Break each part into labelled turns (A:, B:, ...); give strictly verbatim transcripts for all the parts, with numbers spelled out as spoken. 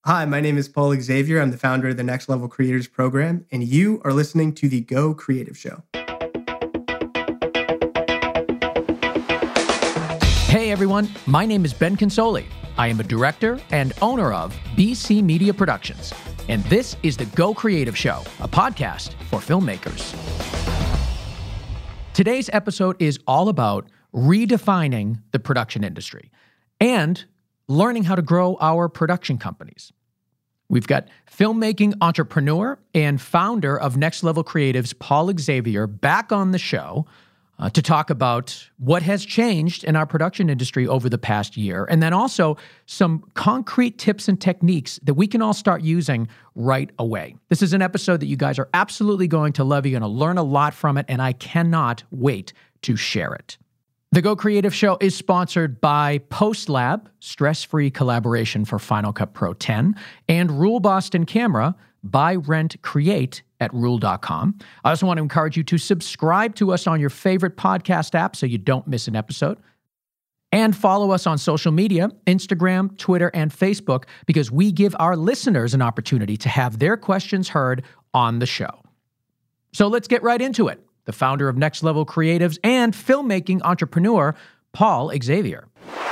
A: Hi, my name is Paul Xavier. I'm the founder of the Next Level Creators Program, and you are listening to the Go Creative Show.
B: Hey everyone, my name is Ben Consoli. I am a director and owner of B C Media Productions, and this is the Go Creative Show, a podcast for filmmakers. Today's episode is all about redefining the production industry and learning how to grow our production companies. We've got filmmaking entrepreneur and founder of Next Level Creatives, Paul Xavier, back on the show uh, to talk about what has changed in our production industry over the past year, and then also some concrete tips and techniques that we can all start using right away. This is an episode that you guys are absolutely going to love. You're going to learn a lot from it, and I cannot wait to share it. The Go Creative Show is sponsored by PostLab, stress-free collaboration for Final Cut Pro ten, and Rule Boston Camera, buy, rent, create at rule dot com. I also want to encourage you to subscribe to us on your favorite podcast app so you don't miss an episode. And follow us on social media, Instagram, Twitter, and Facebook, because we give our listeners an opportunity to have their questions heard on the show. So let's get right into it. The founder of Next Level Creatives and filmmaking entrepreneur, Paul Xavier.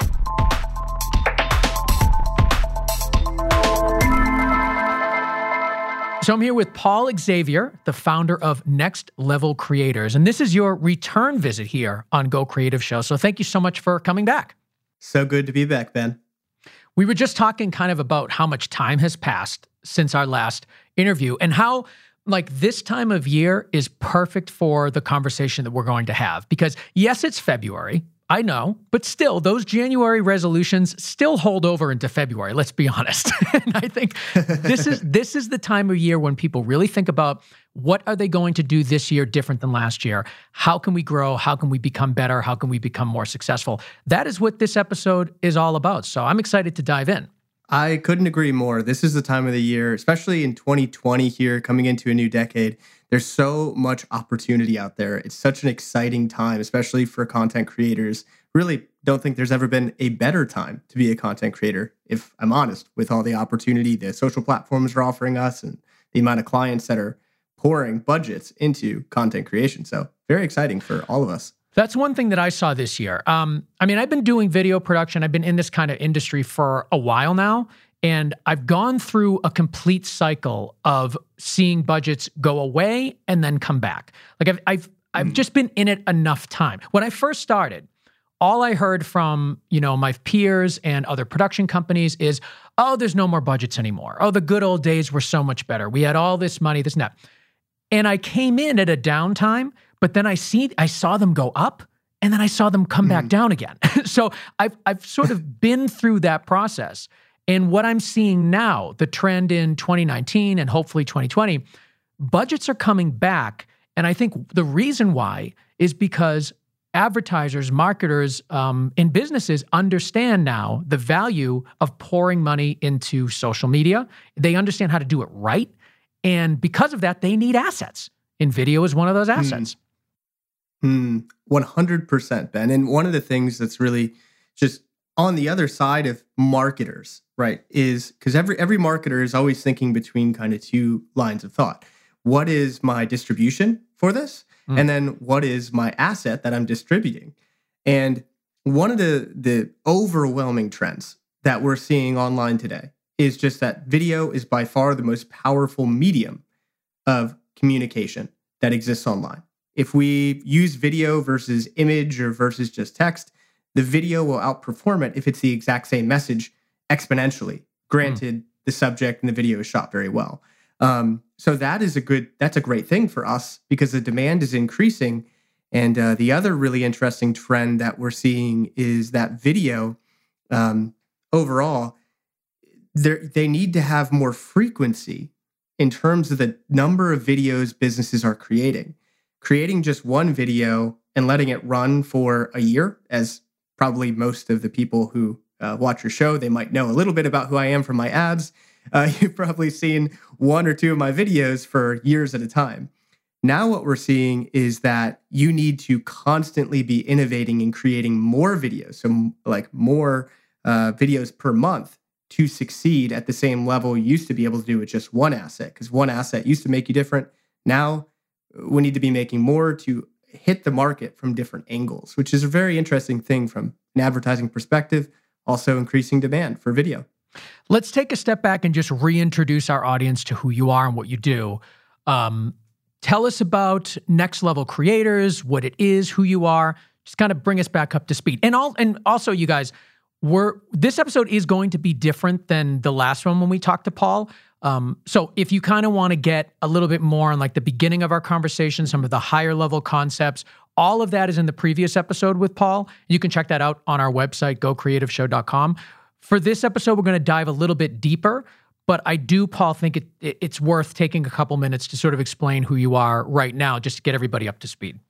B: So I'm here with Paul Xavier, the founder of Next Level Creators, and this is your return visit here on Go Creative Show. So thank you so much for coming back.
A: So good to be back, Ben.
B: We were just talking kind of about how much time has passed since our last interview and how like this time of year is perfect for the conversation that we're going to have. Because yes, it's February, I know, but still those January resolutions still hold over into February, let's be honest. And I think this is this is the time of year when people really think about what are they going to do this year different than last year? How can we grow? How can we become better? How can we become more successful? That is what this episode is all about. So I'm excited to dive in.
A: I couldn't agree more. This is the time of the year, especially in twenty twenty here, coming into a new decade. There's so much opportunity out there. It's such an exciting time, especially for content creators. Really don't think there's ever been a better time to be a content creator, if I'm honest, with all the opportunity the social platforms are offering us and the amount of clients that are pouring budgets into content creation. So very exciting for all of us.
B: That's one thing that I saw this year. Um, I mean, I've been doing video production. I've been in this kind of industry for a while now, and I've gone through a complete cycle of seeing budgets go away and then come back. Like I've I've I've mm. just been in it enough time. When I first started, all I heard from, you know, my peers and other production companies is, "Oh, there's no more budgets anymore. Oh, the good old days were so much better. We had all this money, this and that." And I came in at a downtime. But then I see, I saw them go up, and then I saw them come mm. back down again. So I've I've sort of been through that process. And what I'm seeing now, the trend in twenty nineteen and hopefully twenty twenty, budgets are coming back. And I think the reason why is because advertisers, marketers, um, and businesses understand now the value of pouring money into social media. They understand how to do it right. And because of that, they need assets. And video is one of those assets. Mm.
A: Hmm, one hundred percent, Ben. And one of the things that's really just on the other side of marketers, right, is because every every marketer is always thinking between kind of two lines of thought. What is my distribution for this? Mm. And then what is my asset that I'm distributing? And one of the, the overwhelming trends that we're seeing online today is just that video is by far the most powerful medium of communication that exists online. If we use video versus image or versus just text, the video will outperform it if it's the exact same message exponentially. Granted, mm. the subject and the video is shot very well. Um, so that is a good, that's a great thing for us because the demand is increasing. And uh, the other really interesting trend that we're seeing is that video um, overall, they need to have more frequency in terms of the number of videos businesses are creating. Creating just one video and letting it run for a year, as probably most of the people who uh, watch your show, they might know a little bit about who I am from my ads. Uh, you've probably seen one or two of my videos for years at a time. Now what we're seeing is that you need to constantly be innovating and creating more videos, so like more uh, videos per month to succeed at the same level you used to be able to do with just one asset, because one asset used to make you different. Now we need to be making more to hit the market from different angles, which is a very interesting thing from an advertising perspective, also increasing demand for video.
B: Let's take a step back and just reintroduce our audience to who you are and what you do. Um, tell us about Next Level Creators, what it is, who you are. Just kind of bring us back up to speed. And all, and also, you guys, we're this episode is going to be different than the last one when we talked to Paul. Um, so if you kind of want to get a little bit more on like the beginning of our conversation, some of the higher level concepts, all of that is in the previous episode with Paul. You can check that out on our website, go creative show dot com. For this episode, we're going to dive a little bit deeper, but I do, Paul, think it, it, it's worth taking a couple minutes to sort of explain who you are right now, just to get everybody up to speed.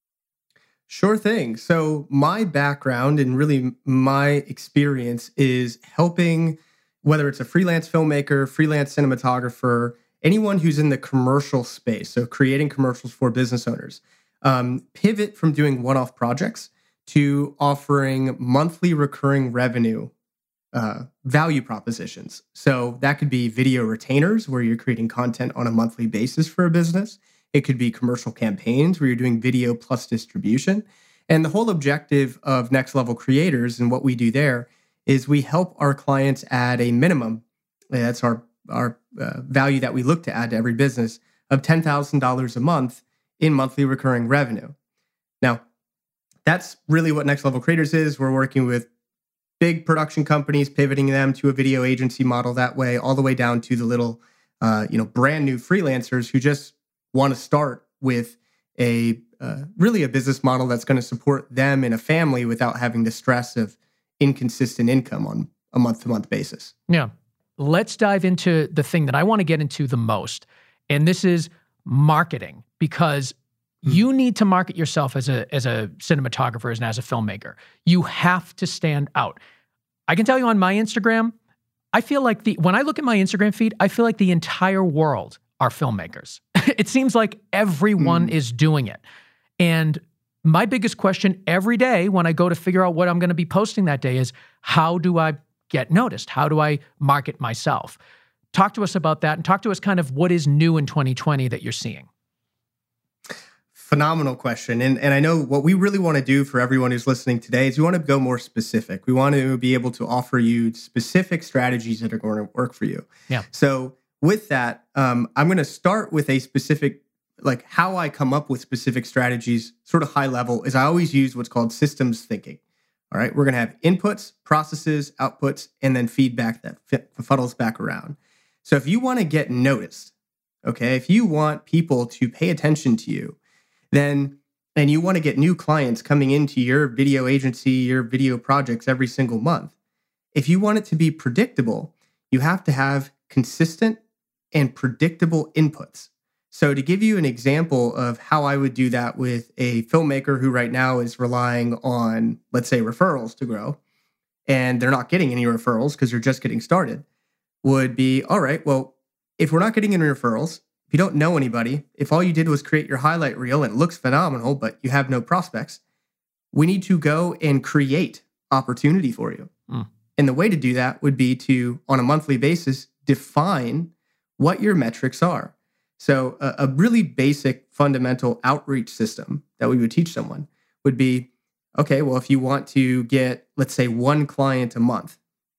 A: Sure thing. So my background and really my experience is helping, whether it's a freelance filmmaker, freelance cinematographer, anyone who's in the commercial space, so creating commercials for business owners, um, pivot from doing one-off projects to offering monthly recurring revenue uh, value propositions. So that could be video retainers, where you're creating content on a monthly basis for a business. It could be commercial campaigns where you're doing video plus distribution. And the whole objective of Next Level Creators and what we do there is we help our clients add a minimum, that's our, our uh, value that we look to add to every business, of ten thousand dollars a month in monthly recurring revenue. Now, that's really what Next Level Creators is. We're working with big production companies, pivoting them to a video agency model that way, all the way down to the little, uh, you know, brand new freelancers who just want to start with a uh, really a business model that's going to support them and a family without having the stress of inconsistent income on a month-to-month basis.
B: Yeah. Let's dive into the thing that I want to get into the most, and this is marketing, because mm-hmm. you need to market yourself as a as a cinematographer and as a filmmaker. You have to stand out. I can tell you on my Instagram, I feel like the when I look at my Instagram feed, I feel like the entire world are filmmakers. It seems like everyone mm. is doing it. And my biggest question every day when I go to figure out what I'm going to be posting that day is, how do I get noticed? How do I market myself? Talk to us about that, and talk to us kind of what is new in twenty twenty that you're seeing.
A: Phenomenal question. And, and I know what we really want to do for everyone who's listening today is we want to go more specific. We want to be able to offer you specific strategies that are going to work for you.
B: Yeah.
A: So with that, um, I'm going to start with a specific, like how I come up with specific strategies, sort of high level, is I always use what's called systems thinking. All right, we're going to have inputs, processes, outputs, and then feedback that f- funnels back around. So if you want to get noticed, okay, if you want people to pay attention to you, then, and you want to get new clients coming into your video agency, your video projects every single month, if you want it to be predictable, you have to have consistent and predictable inputs. So to give you an example of how I would do that with a filmmaker who right now is relying on, let's say, referrals to grow, and they're not getting any referrals because they're just getting started, would be, all right, well, if we're not getting any referrals, if you don't know anybody, if all you did was create your highlight reel and it looks phenomenal, but you have no prospects, we need to go and create opportunity for you. Mm. And the way to do that would be to, on a monthly basis, define what your metrics are. So a, a really basic fundamental outreach system that we would teach someone would be, okay, well, if you want to get, let's say, one client a month,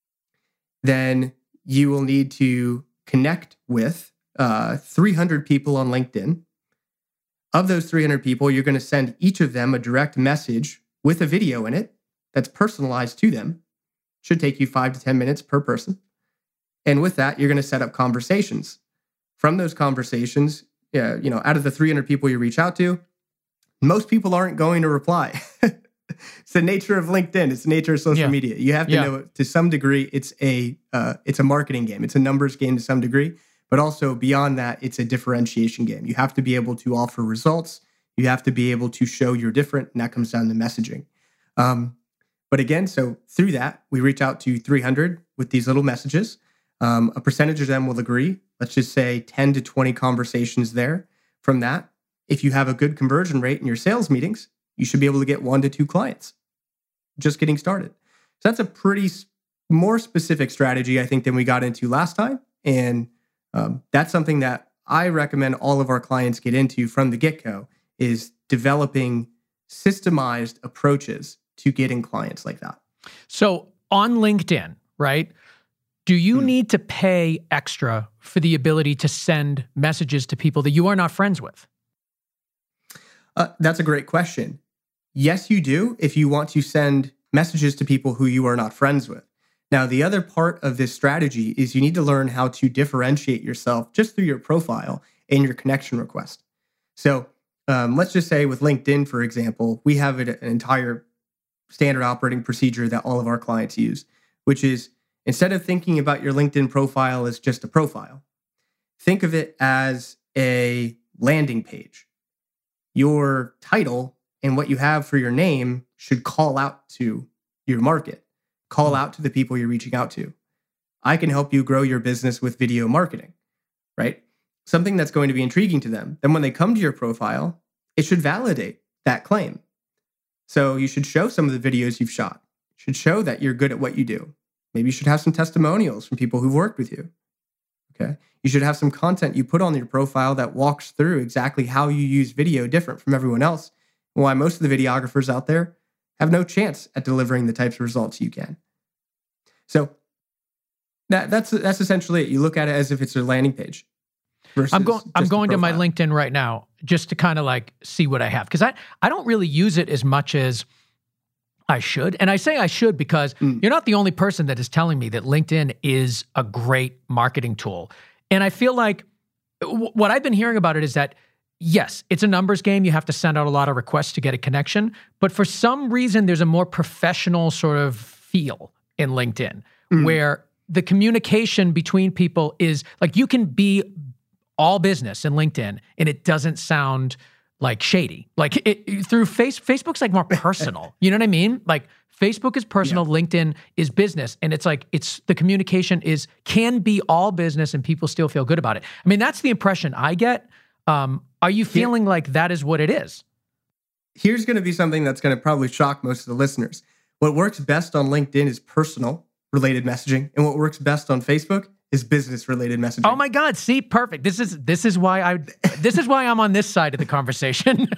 A: then you will need to connect with uh, three hundred people on LinkedIn. Of those three hundred people, you're going to send each of them a direct message with a video in it that's personalized to them. Should take you five to ten minutes per person. And with that, you're going to set up conversations. From those conversations, yeah, you know, out of the three hundred people you reach out to, most people aren't going to reply. It's the nature of LinkedIn. It's the nature of social yeah. media. You have to yeah. know, to some degree, it's a uh, it's a marketing game. It's a numbers game to some degree, but also beyond that, it's a differentiation game. You have to be able to offer results. You have to be able to show you're different, and that comes down to messaging. Um, but again, so through that, we reach out to three hundred with these little messages. Um, a percentage of them will agree. Let's just say ten to twenty conversations there. From that, if you have a good conversion rate in your sales meetings, you should be able to get one to two clients just getting started. So that's a pretty more specific strategy, I think, than we got into last time. And um, that's something that I recommend all of our clients get into from the get-go, is developing systemized approaches to getting clients like that.
B: So on LinkedIn, right, do you
A: Hmm.
B: need to pay extra for the ability to send messages to people that you are not friends with?
A: Uh, that's a great question. Yes, you do, if you want to send messages to people who you are not friends with. Now, the other part of this strategy is you need to learn how to differentiate yourself just through your profile and your connection request. So um, let's just say with LinkedIn, for example, we have an entire standard operating procedure that all of our clients use, which is instead of thinking about your LinkedIn profile as just a profile, think of it as a landing page. Your title and what you have for your name should call out to your market, call out to the people you're reaching out to. I can help you grow your business with video marketing, right? Something that's going to be intriguing to them. Then when they come to your profile, it should validate that claim. So you should show some of the videos you've shot. You should show that you're good at what you do. Maybe you should have some testimonials from people who've worked with you. Okay. You should have some content you put on your profile that walks through exactly how you use video different from everyone else, and why most of the videographers out there have no chance at delivering the types of results you can. So that, that's that's essentially it. You look at it as if it's a landing page.
B: I'm going. I'm going to my
A: profile.
B: LinkedIn right now just to kind of like see what I have, because I I don't really use it as much as I should. And I say I should because
A: Mm.
B: you're not the only person that is telling me that LinkedIn is a great marketing tool. And I feel like w- what I've been hearing about it is that, yes, it's a numbers game. You have to send out a lot of requests to get a connection. But for some reason, there's a more professional sort of feel in LinkedIn
A: Mm.
B: where the communication between people is like you can be all business in LinkedIn and it doesn't sound like shady. Like it, through face, Facebook's like more personal. You know what I mean? Like Facebook is personal, yeah. LinkedIn is business. And it's like, it's the communication is, can be all business and people still feel good about it. I mean, that's the impression I get. Um, are you feeling Here, like that is what it is?
A: Here's going to be something that's going to probably shock most of the listeners. What works best on LinkedIn is personal related messaging. And what works best on Facebook is business related messaging.
B: Oh my God. See, perfect. This is, this is why I, this is why I'm on this side of the conversation.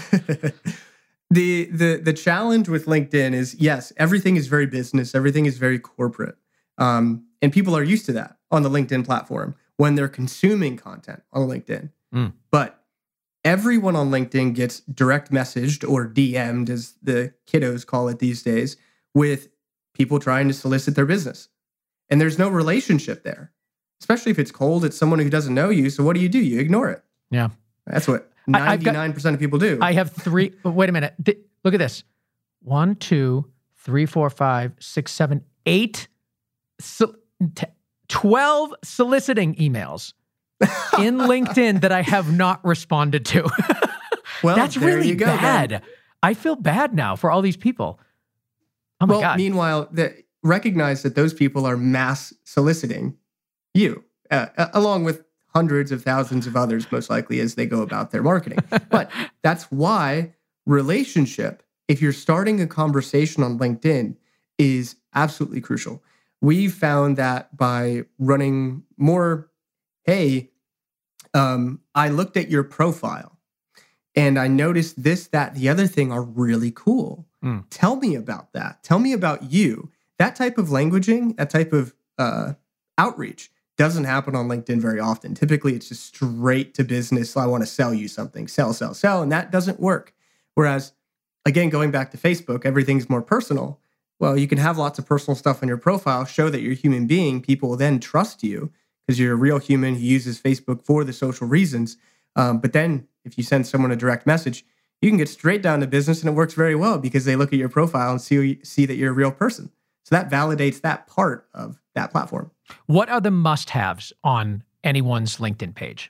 A: the, the, the challenge with LinkedIn is, yes, everything is very business. Everything is very corporate. Um, and people are used to that on the LinkedIn platform when they're consuming content on LinkedIn. Mm. But everyone on LinkedIn gets direct messaged or D M'd, as the kiddos call it these days, with people trying to solicit their business. And there's no relationship there, especially if it's cold. It's someone who doesn't know you. So what do you do? You ignore it.
B: Yeah.
A: That's what ninety-nine percent of people do.
B: I have three. Wait a minute. Th- look at this. One, two, three, four, five, six, seven, eight, so, t- twelve soliciting emails in LinkedIn that I have not responded to.
A: Well,
B: that's really
A: you go,
B: bad.
A: man.
B: I feel bad now for all these people. Oh my
A: well,
B: God.
A: Meanwhile, the, recognize that those people are mass soliciting you, uh, along with hundreds of thousands of others, most likely, as they go about their marketing. But that's why relationship, if you're starting a conversation on LinkedIn, is absolutely crucial. We've found that by running more, hey, um, I looked at your profile and I noticed this, that, the other thing are really cool. Mm. Tell me about that. Tell me about you. That type of languaging, that type of uh, outreach doesn't happen on LinkedIn very often. Typically, it's just straight to business. I want to sell you something, sell, sell, sell. And that doesn't work. Whereas, again, going back to Facebook, everything's more personal. Well, you can have lots of personal stuff on your profile, show that you're a human being. People will then trust you because you're a real human who uses Facebook for the social reasons. Um, but then if you send someone a direct message, you can get straight down to business, and it works very well because they look at your profile and see, see that you're a real person. So that validates that part of that platform.
B: What are the must-haves on anyone's LinkedIn page?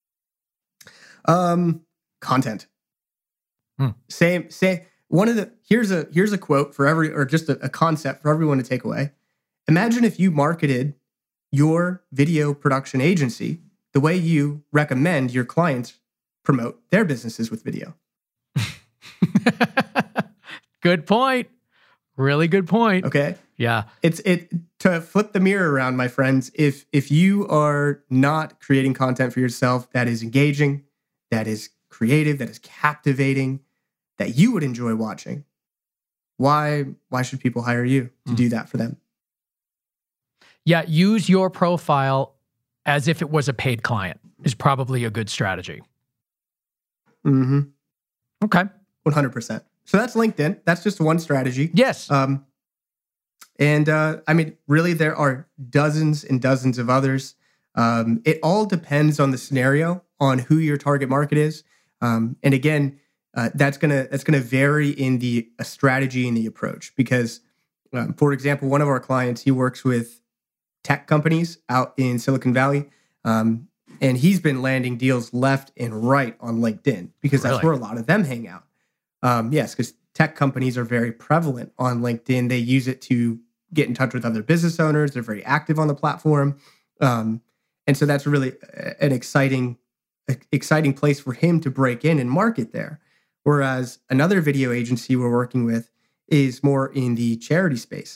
A: Um, content. Hmm. Same, say one of the here's a here's a quote for every or just a, a concept for everyone to take away. Imagine if you marketed your video production agency the way you recommend your clients promote their businesses with video.
B: Good point. Really good point.
A: Okay.
B: Yeah.
A: It's it to flip the mirror around, my friends, if if you are not creating content for yourself that is engaging, that is creative, that is captivating, that you would enjoy watching, why why should people hire you to mm. do that for them?
B: Yeah, use your profile as if it was a paid client is probably a good strategy.
A: Mm-hmm.
B: Okay.
A: one hundred percent. So that's LinkedIn. That's just one strategy.
B: Yes.
A: Um, and uh, I mean, really, there are dozens and dozens of others. Um, it all depends on the scenario, on who your target market is. Um, and again, uh, that's gonna that's gonna vary in the uh, strategy and the approach. Because, um, for example, one of our clients, he works with tech companies out in Silicon Valley. Um, and he's been landing deals left and right on LinkedIn because that's
B: Really?
A: where a lot of them hang out. Um, yes, because tech companies are very prevalent on LinkedIn. They use it to get in touch with other business owners. They're very active on the platform. Um, and so that's really an exciting, exciting place for him to break in and market there. Whereas another video agency we're working with is more in the charity space.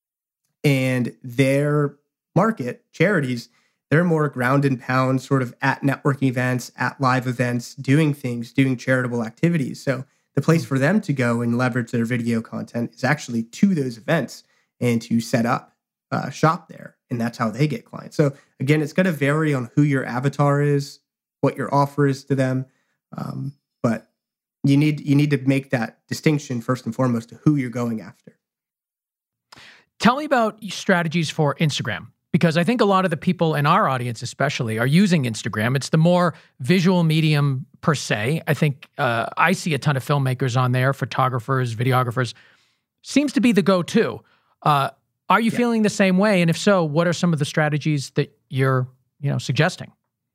A: And their market, charities, they're more ground and pound, sort of at networking events, at live events, doing things, doing charitable activities. So the place for them to go and leverage their video content is actually to those events and to set up uh, shop there. And that's how they get clients. So again, it's going to vary on who your avatar is, what your offer is to them. Um, but you need you need to make that distinction first and foremost to who you're going after.
B: Tell me about strategies for Instagram. Because I think a lot of the people in our audience especially are using Instagram. It's the more visual medium per se. I think uh, I see a ton of filmmakers on there, photographers, videographers. Seems to be the go-to. Uh, are you yeah. feeling the same way? And if so, what are some of the strategies that you're you know, suggesting?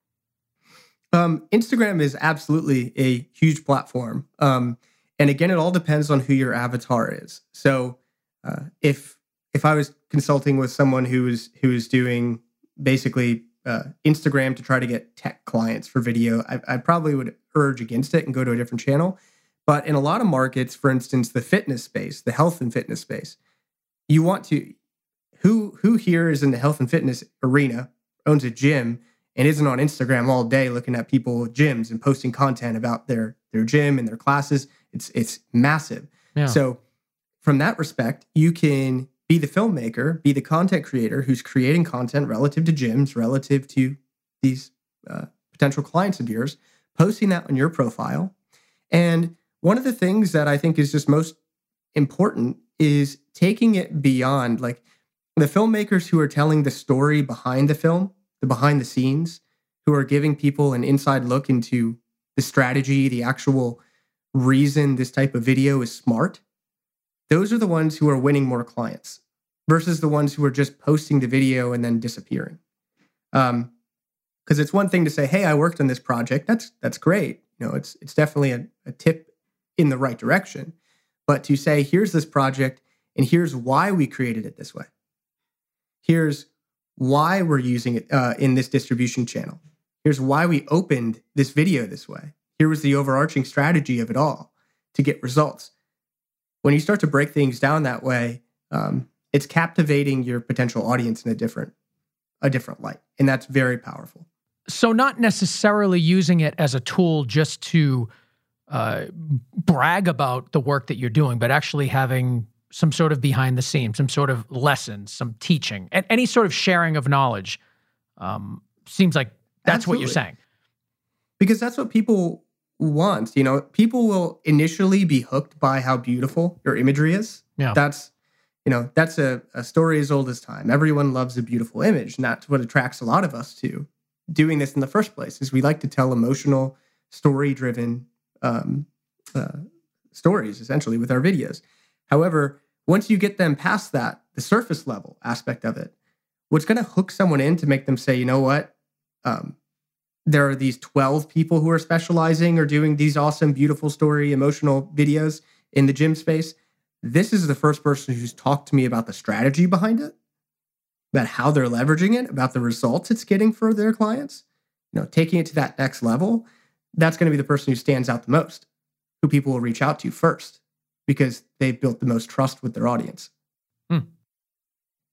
A: Um, Instagram is absolutely a huge platform. Um, and again, it all depends on who your avatar is. So uh, if if I was consulting with someone who is who is doing basically uh, Instagram to try to get tech clients for video, I, I probably would urge against it and go to a different channel. But in a lot of markets, for instance, the fitness space, the health and fitness space, you want to, who who here is in the health and fitness arena, owns a gym, and isn't on Instagram all day looking at people with gyms and posting content about their their gym and their classes? It's it's massive. Yeah. So from that respect, you can be the filmmaker, be the content creator who's creating content relative to gyms, relative to these uh, potential clients of yours, posting that on your profile. And one of the things that I think is just most important is taking it beyond, like, the filmmakers who are telling the story behind the film, the behind the scenes, who are giving people an inside look into the strategy, the actual reason this type of video is smart. Those are the ones who are winning more clients versus the ones who are just posting the video and then disappearing. Um, because it's one thing to say, hey, I worked on this project. That's that's great. You know, it's it's definitely a, a tip in the right direction. But to say, here's this project and here's why we created it this way. Here's why we're using it uh, in this distribution channel. Here's why we opened this video this way. Here was the overarching strategy of it all to get results. When you start to break things down that way, um, it's captivating your potential audience in a different, a different light. And that's very powerful.
B: So not necessarily using it as a tool just to uh, brag about the work that you're doing, but actually having some sort of behind the scenes, some sort of lessons, some teaching, and any sort of sharing of knowledge. Um, seems like that's Absolutely. What you're saying.
A: Because that's what people want. You know, people will initially be hooked by how beautiful your imagery is.
B: Yeah.
A: That's, you know, that's a, a story as old as time. Everyone loves a beautiful image, and that's what attracts a lot of us to doing this in the first place, is we like to tell emotional, story-driven um, uh, stories, essentially, with our videos. However, once you get them past that, the surface level aspect of it, what's going to hook someone in to make them say, you know what, um, there are these twelve people who are specializing or doing these awesome, beautiful story, emotional videos in the gym space. This is the first person who's talked to me about the strategy behind it, about how they're leveraging it, about the results it's getting for their clients, you know, taking it to that next level. That's going to be the person who stands out the most, who people will reach out to first, because they've built the most trust with their audience.
B: Hmm.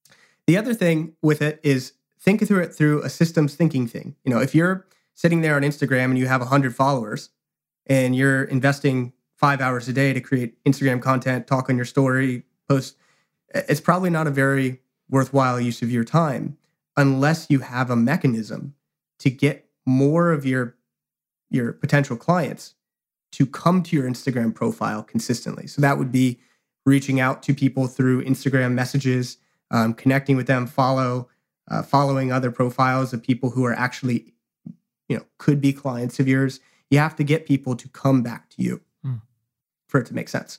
A: The other thing with it is think through it through a systems thinking thing. You know, if you're sitting there on Instagram and you have one hundred followers and you're investing five hours a day to create Instagram content, talk on your story, post, it's probably not a very worthwhile use of your time unless you have a mechanism to get more of your, your potential clients to come to your Instagram profile consistently. So that would be reaching out to people through Instagram messages, um, connecting with them, follow, uh, following other profiles of people who are actually, you know, could be clients of yours. You have to get people to come back to you mm. for it to make sense.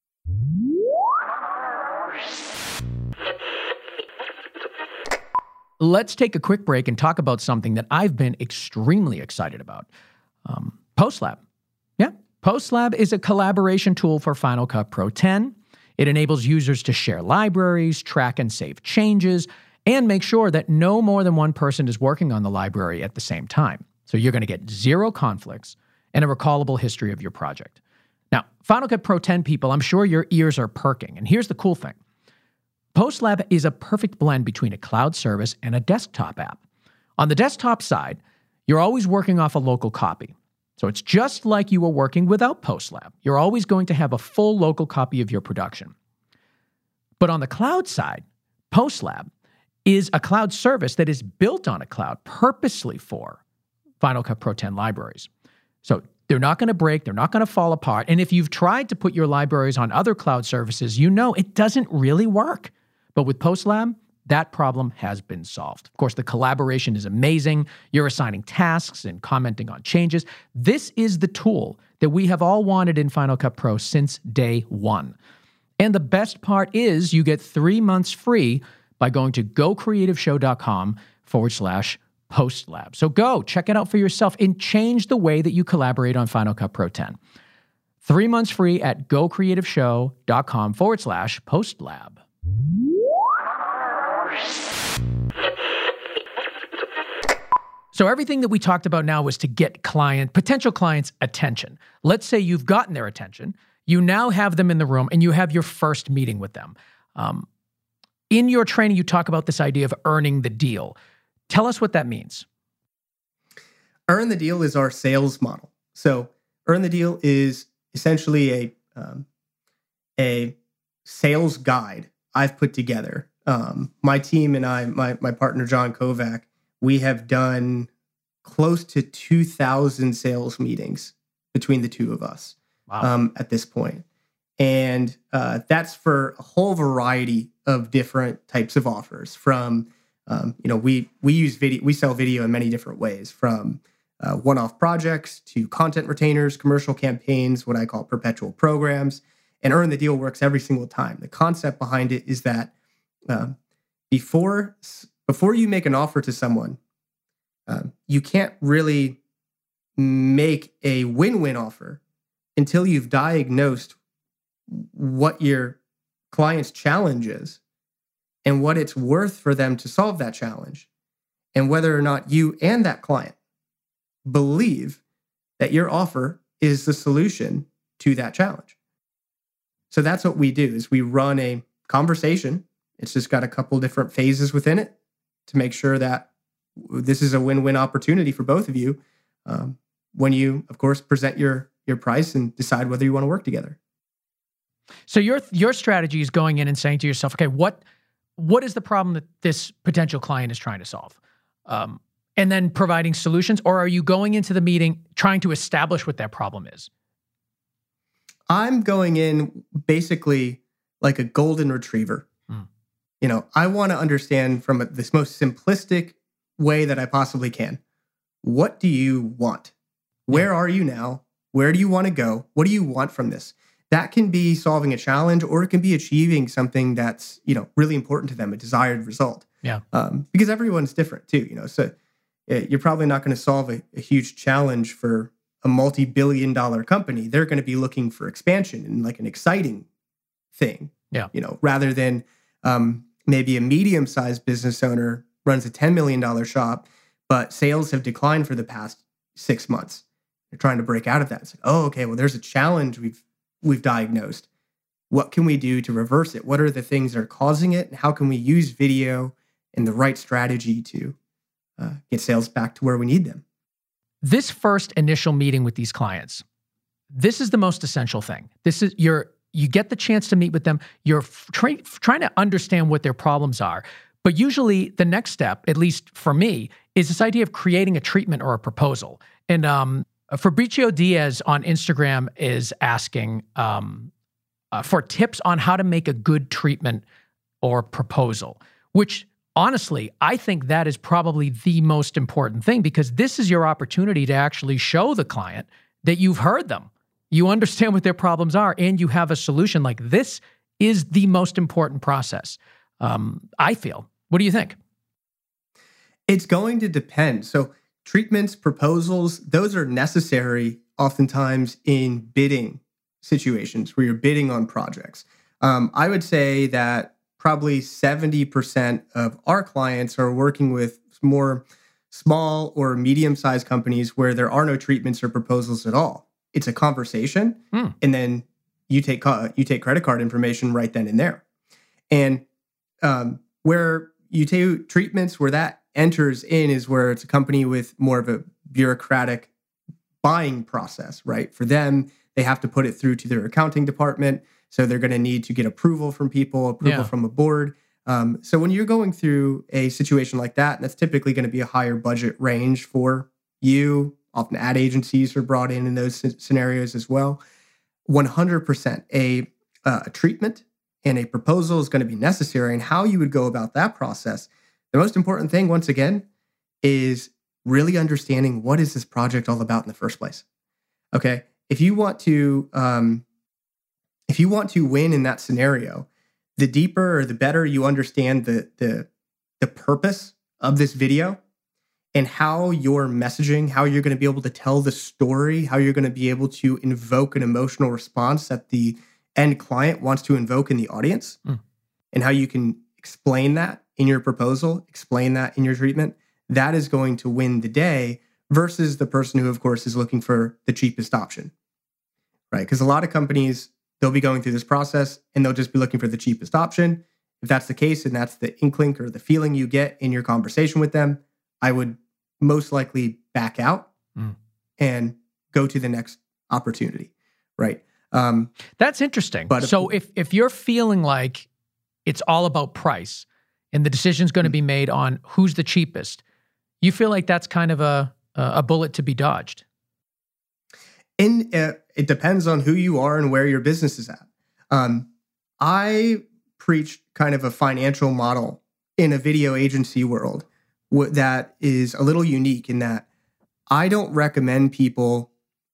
B: Let's take a quick break and talk about something that I've been extremely excited about. Um, PostLab. Yeah, PostLab is a collaboration tool for Final Cut Pro ten. It enables users to share libraries, track and save changes, and make sure that no more than one person is working on the library at the same time. So you're going to get zero conflicts and a recallable history of your project. Now, Final Cut Pro ten people, I'm sure your ears are perking. And here's the cool thing. PostLab is a perfect blend between a cloud service and a desktop app. On the desktop side, you're always working off a local copy. So it's just like you were working without PostLab. You're always going to have a full local copy of your production. But on the cloud side, PostLab is a cloud service that is built on a cloud purposely for Final Cut Pro ten libraries. So they're not going to break, they're not going to fall apart. And if you've tried to put your libraries on other cloud services, you know it doesn't really work. But with PostLab, that problem has been solved. Of course, the collaboration is amazing. You're assigning tasks and commenting on changes. This is the tool that we have all wanted in Final Cut Pro since day one. And the best part is you get three months free by going to gocreativeshow.com forward slash PostLab. So go, check it out for yourself and change the way that you collaborate on Final Cut Pro ten. Three months free at gocreativeshow.com forward slash PostLab. So everything that we talked about now was to get client, potential clients' attention. Let's say you've gotten their attention. You now have them in the room and you have your first meeting with them. Um, in your training, you talk about this idea of earning the deal. Tell us what that means.
A: Earn the deal is our sales model. So earn the deal is essentially a, um, a sales guide I've put together. Um, my team and I, my, my partner, John Kovac, we have done close to two thousand sales meetings between the two of us wow. um, at this point. And uh, that's for a whole variety of different types of offers from, um, you know, we, we use video, we sell video in many different ways, from uh, one-off projects to content retainers, commercial campaigns, what I call perpetual programs, and Earn the Deal works every single time. The concept behind it is that uh, before, before you make an offer to someone, uh, you can't really make a win-win offer until you've diagnosed what your client's challenge is and what it's worth for them to solve that challenge, and whether or not you and that client believe that your offer is the solution to that challenge. So that's what we do, is we run a conversation. It's just got a couple different phases within it to make sure that this is a win-win opportunity for both of you um, when you, of course, present your, your price and decide whether you want to work together.
B: So your your strategy is going in and saying to yourself, okay, what what is the problem that this potential client is trying to solve? Um, and then providing solutions, or are you going into the meeting trying to establish what that problem is?
A: I'm going in basically like a golden retriever. Mm. You know, I want to understand from this most simplistic way that I possibly can. What do you want? Where are you now? Where do you want to go? What do you want from this? That can be solving a challenge, or it can be achieving something that's, you know, really important to them, a desired result.
B: Yeah.
A: Um, because everyone's different too, you know. So uh, you're probably not going to solve a, a huge challenge for a multi-billion dollar company. They're going to be looking for expansion and like an exciting thing.
B: Yeah.
A: You know, rather than um, maybe a medium-sized business owner runs a ten million dollars shop, but sales have declined for the past six months. They're trying to break out of that. It's like, oh, okay, well, there's a challenge we've we've diagnosed. what can we do to reverse it? What are the things that are causing it? And how can we use video and the right strategy to uh, get sales back to where we need them?
B: This first initial meeting with these clients, this is the most essential thing. This is your, you get the chance to meet with them. You're f- try, trying to understand what their problems are. But usually the next step, at least for me, is this idea of creating a treatment or a proposal. And um, Fabricio Diaz on Instagram is asking um, uh, for tips on how to make a good treatment or proposal, which honestly, I think that is probably the most important thing, because this is your opportunity to actually show the client that you've heard them. You understand what their problems are, and you have a solution. Like, this is the most important process, um, I feel. What do you think?
A: It's going to depend. So treatments, proposals, those are necessary oftentimes in bidding situations where you're bidding on projects. Um, I would say that probably seventy percent of our clients are working with more small or medium-sized companies where there are no treatments or proposals at all. It's a conversation, mm. and then you take you take credit card information right then and there. And um, where you take treatments, where that enters in is where it's a company with more of a bureaucratic buying process, right? For them, they have to put it through to their accounting department. So they're going to need to get approval from people, approval yeah. from a board. Um, so when you're going through a situation like that, and that's typically going to be a higher budget range for you. Often ad agencies are brought in in those c- scenarios as well. one hundred percent a, uh, a treatment and a proposal is going to be necessary. And how you would go about that process, the most important thing, once again, is really understanding what is this project all about in the first place. Okay, if you want to, um, if you want to win in that scenario, the deeper or the better you understand the the the purpose of this video and how your messaging, how you're going to be able to tell the story, how you're going to be able to invoke an emotional response that the end client wants to invoke in the audience, mm. and how you can explain that in your proposal, explain that in your treatment, that is going to win the day versus the person who, of course, is looking for the cheapest option, right? Because a lot of companies, they'll be going through this process and they'll just be looking for the cheapest option. If that's the case and that's the inkling or the feeling you get in your conversation with them, I would most likely back out mm. and go to the next opportunity, right? Um,
B: That's interesting. But so if, if you're feeling like it's all about price and the decision's going to be made on who's the cheapest, you feel like that's kind of a a bullet to be dodged?
A: In uh, it depends on who you are and where your business is at. Um, I preach kind of a financial model in a video agency world w- that is a little unique in that I don't recommend people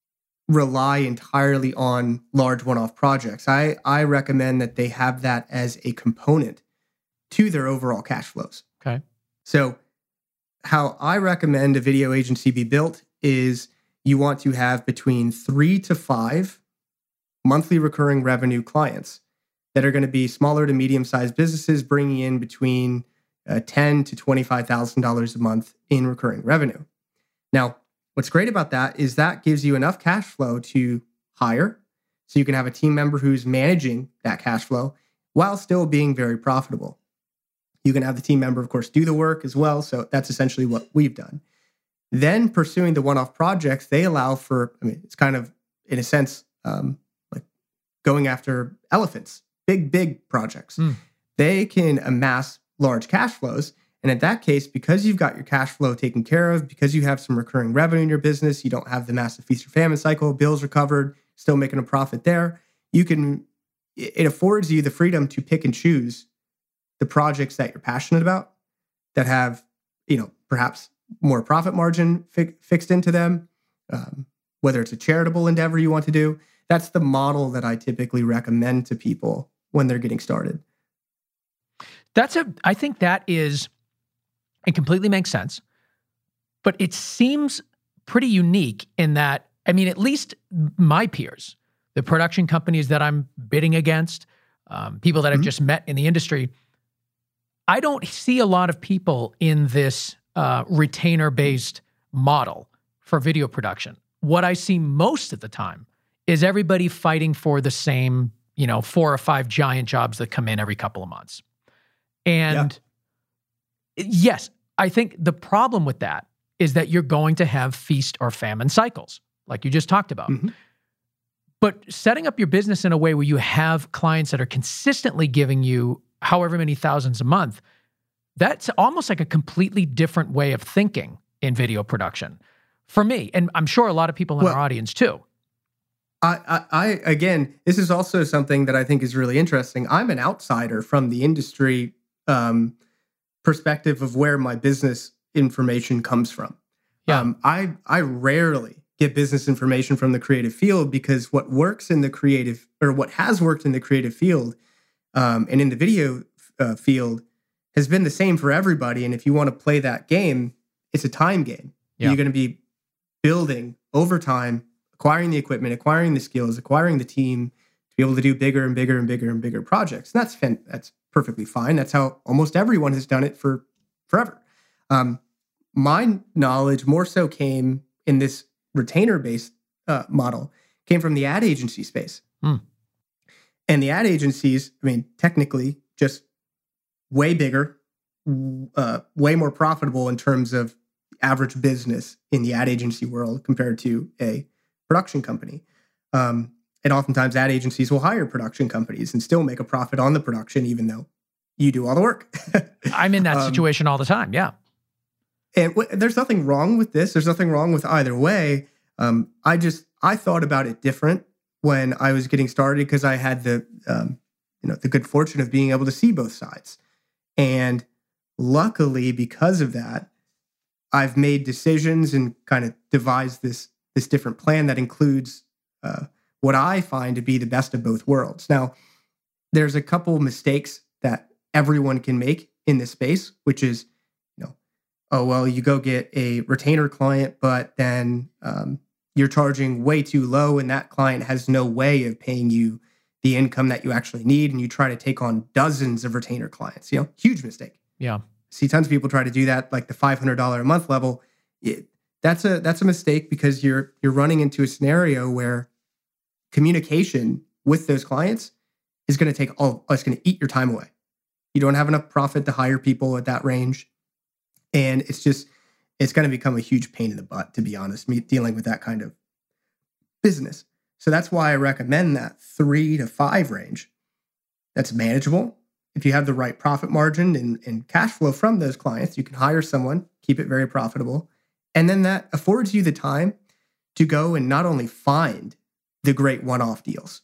A: rely entirely on large one-off projects. I, I recommend that they have that as a component to their overall cash flows.
B: Okay.
A: So how I recommend a video agency be built is you want to have between three to five monthly recurring revenue clients that are going to be smaller to medium-sized businesses bringing in between uh, ten thousand to twenty-five thousand dollars a month in recurring revenue. Now, what's great about that is that gives you enough cash flow to hire, so you can have a team member who's managing that cash flow while still being very profitable. You can have the team member, of course, do the work as well. So that's essentially what we've done. Then pursuing the one-off projects, they allow for, I mean, it's kind of, in a sense, um, like going after elephants, big, big projects. Mm. They can amass large cash flows. And in that case, because you've got your cash flow taken care of, because you have some recurring revenue in your business, you don't have the massive feast or famine cycle, bills are covered, still making a profit there, you can, it affords you the freedom to pick and choose the projects that you're passionate about that have, you know, perhaps more profit margin fi- fixed into them, um, whether it's a charitable endeavor you want to do. That's the model that I typically recommend to people when they're getting started.
B: That's a, I think that is, it completely makes sense, but it seems pretty unique in that, I mean, at least my peers, the production companies that I'm bidding against, um, people that I've mm-hmm. just met in the industry, I don't see a lot of people in this uh, retainer-based model for video production. What I see most of the time is everybody fighting for the same, you know, four or five giant jobs that come in every couple of months. And yeah. yes, I think the problem with that is that you're going to have feast or famine cycles, like you just talked about. Mm-hmm. But setting up your business in a way where you have clients that are consistently giving you however many thousands a month, that's almost like a completely different way of thinking in video production for me. And I'm sure a lot of people in well, our audience too.
A: I, I, I, again, this is also something that I think is really interesting. I'm an outsider from the industry um, perspective of where my business information comes from.
B: Yeah.
A: Um, I, I rarely get business information from the creative field because what works in the creative, or what has worked in the creative field um, and in the video uh, field has been the same for everybody. And if you want to play that game, it's a time game. Yeah. You're going to be building over time, acquiring the equipment, acquiring the skills, acquiring the team to be able to do bigger and bigger and bigger and bigger projects. And that's fin- that's perfectly fine. That's how almost everyone has done it for forever. Um, my knowledge more so came in this retainer-based uh, model, came from the ad agency space.
B: Hmm.
A: And the ad agencies, I mean, technically just way bigger, uh, way more profitable in terms of average business in the ad agency world compared to a production company. Um, and oftentimes ad agencies will hire production companies and still make a profit on the production, even though you do all the work.
B: I'm in that
A: um,
B: situation all the time. Yeah.
A: And w- there's nothing wrong with this. There's nothing wrong with either way. Um, I just, I thought about it different when I was getting started because I had the, um, you know, the good fortune of being able to see both sides. And luckily, because of that, I've made decisions and kind of devised this, this different plan that includes uh, what I find to be the best of both worlds. Now, there's a couple mistakes that everyone can make in this space, which is, you know, oh, well, you go get a retainer client, but then um, you're charging way too low and that client has no way of paying you the income that you actually need. And you try to take on dozens of retainer clients, you know, huge mistake.
B: Yeah.
A: See tons of people try to do that, like the five hundred dollars a month level. It, that's a that's a mistake because you're you're running into a scenario where communication with those clients is going to take all, it's going to eat your time away. You don't have enough profit to hire people at that range. And it's just, it's going to become a huge pain in the butt, to be honest, me dealing with that kind of business. So that's why I recommend that three to five range. That's manageable. If you have the right profit margin and, and cash flow from those clients, you can hire someone, keep it very profitable. And then that affords you the time to go and not only find the great one-off deals,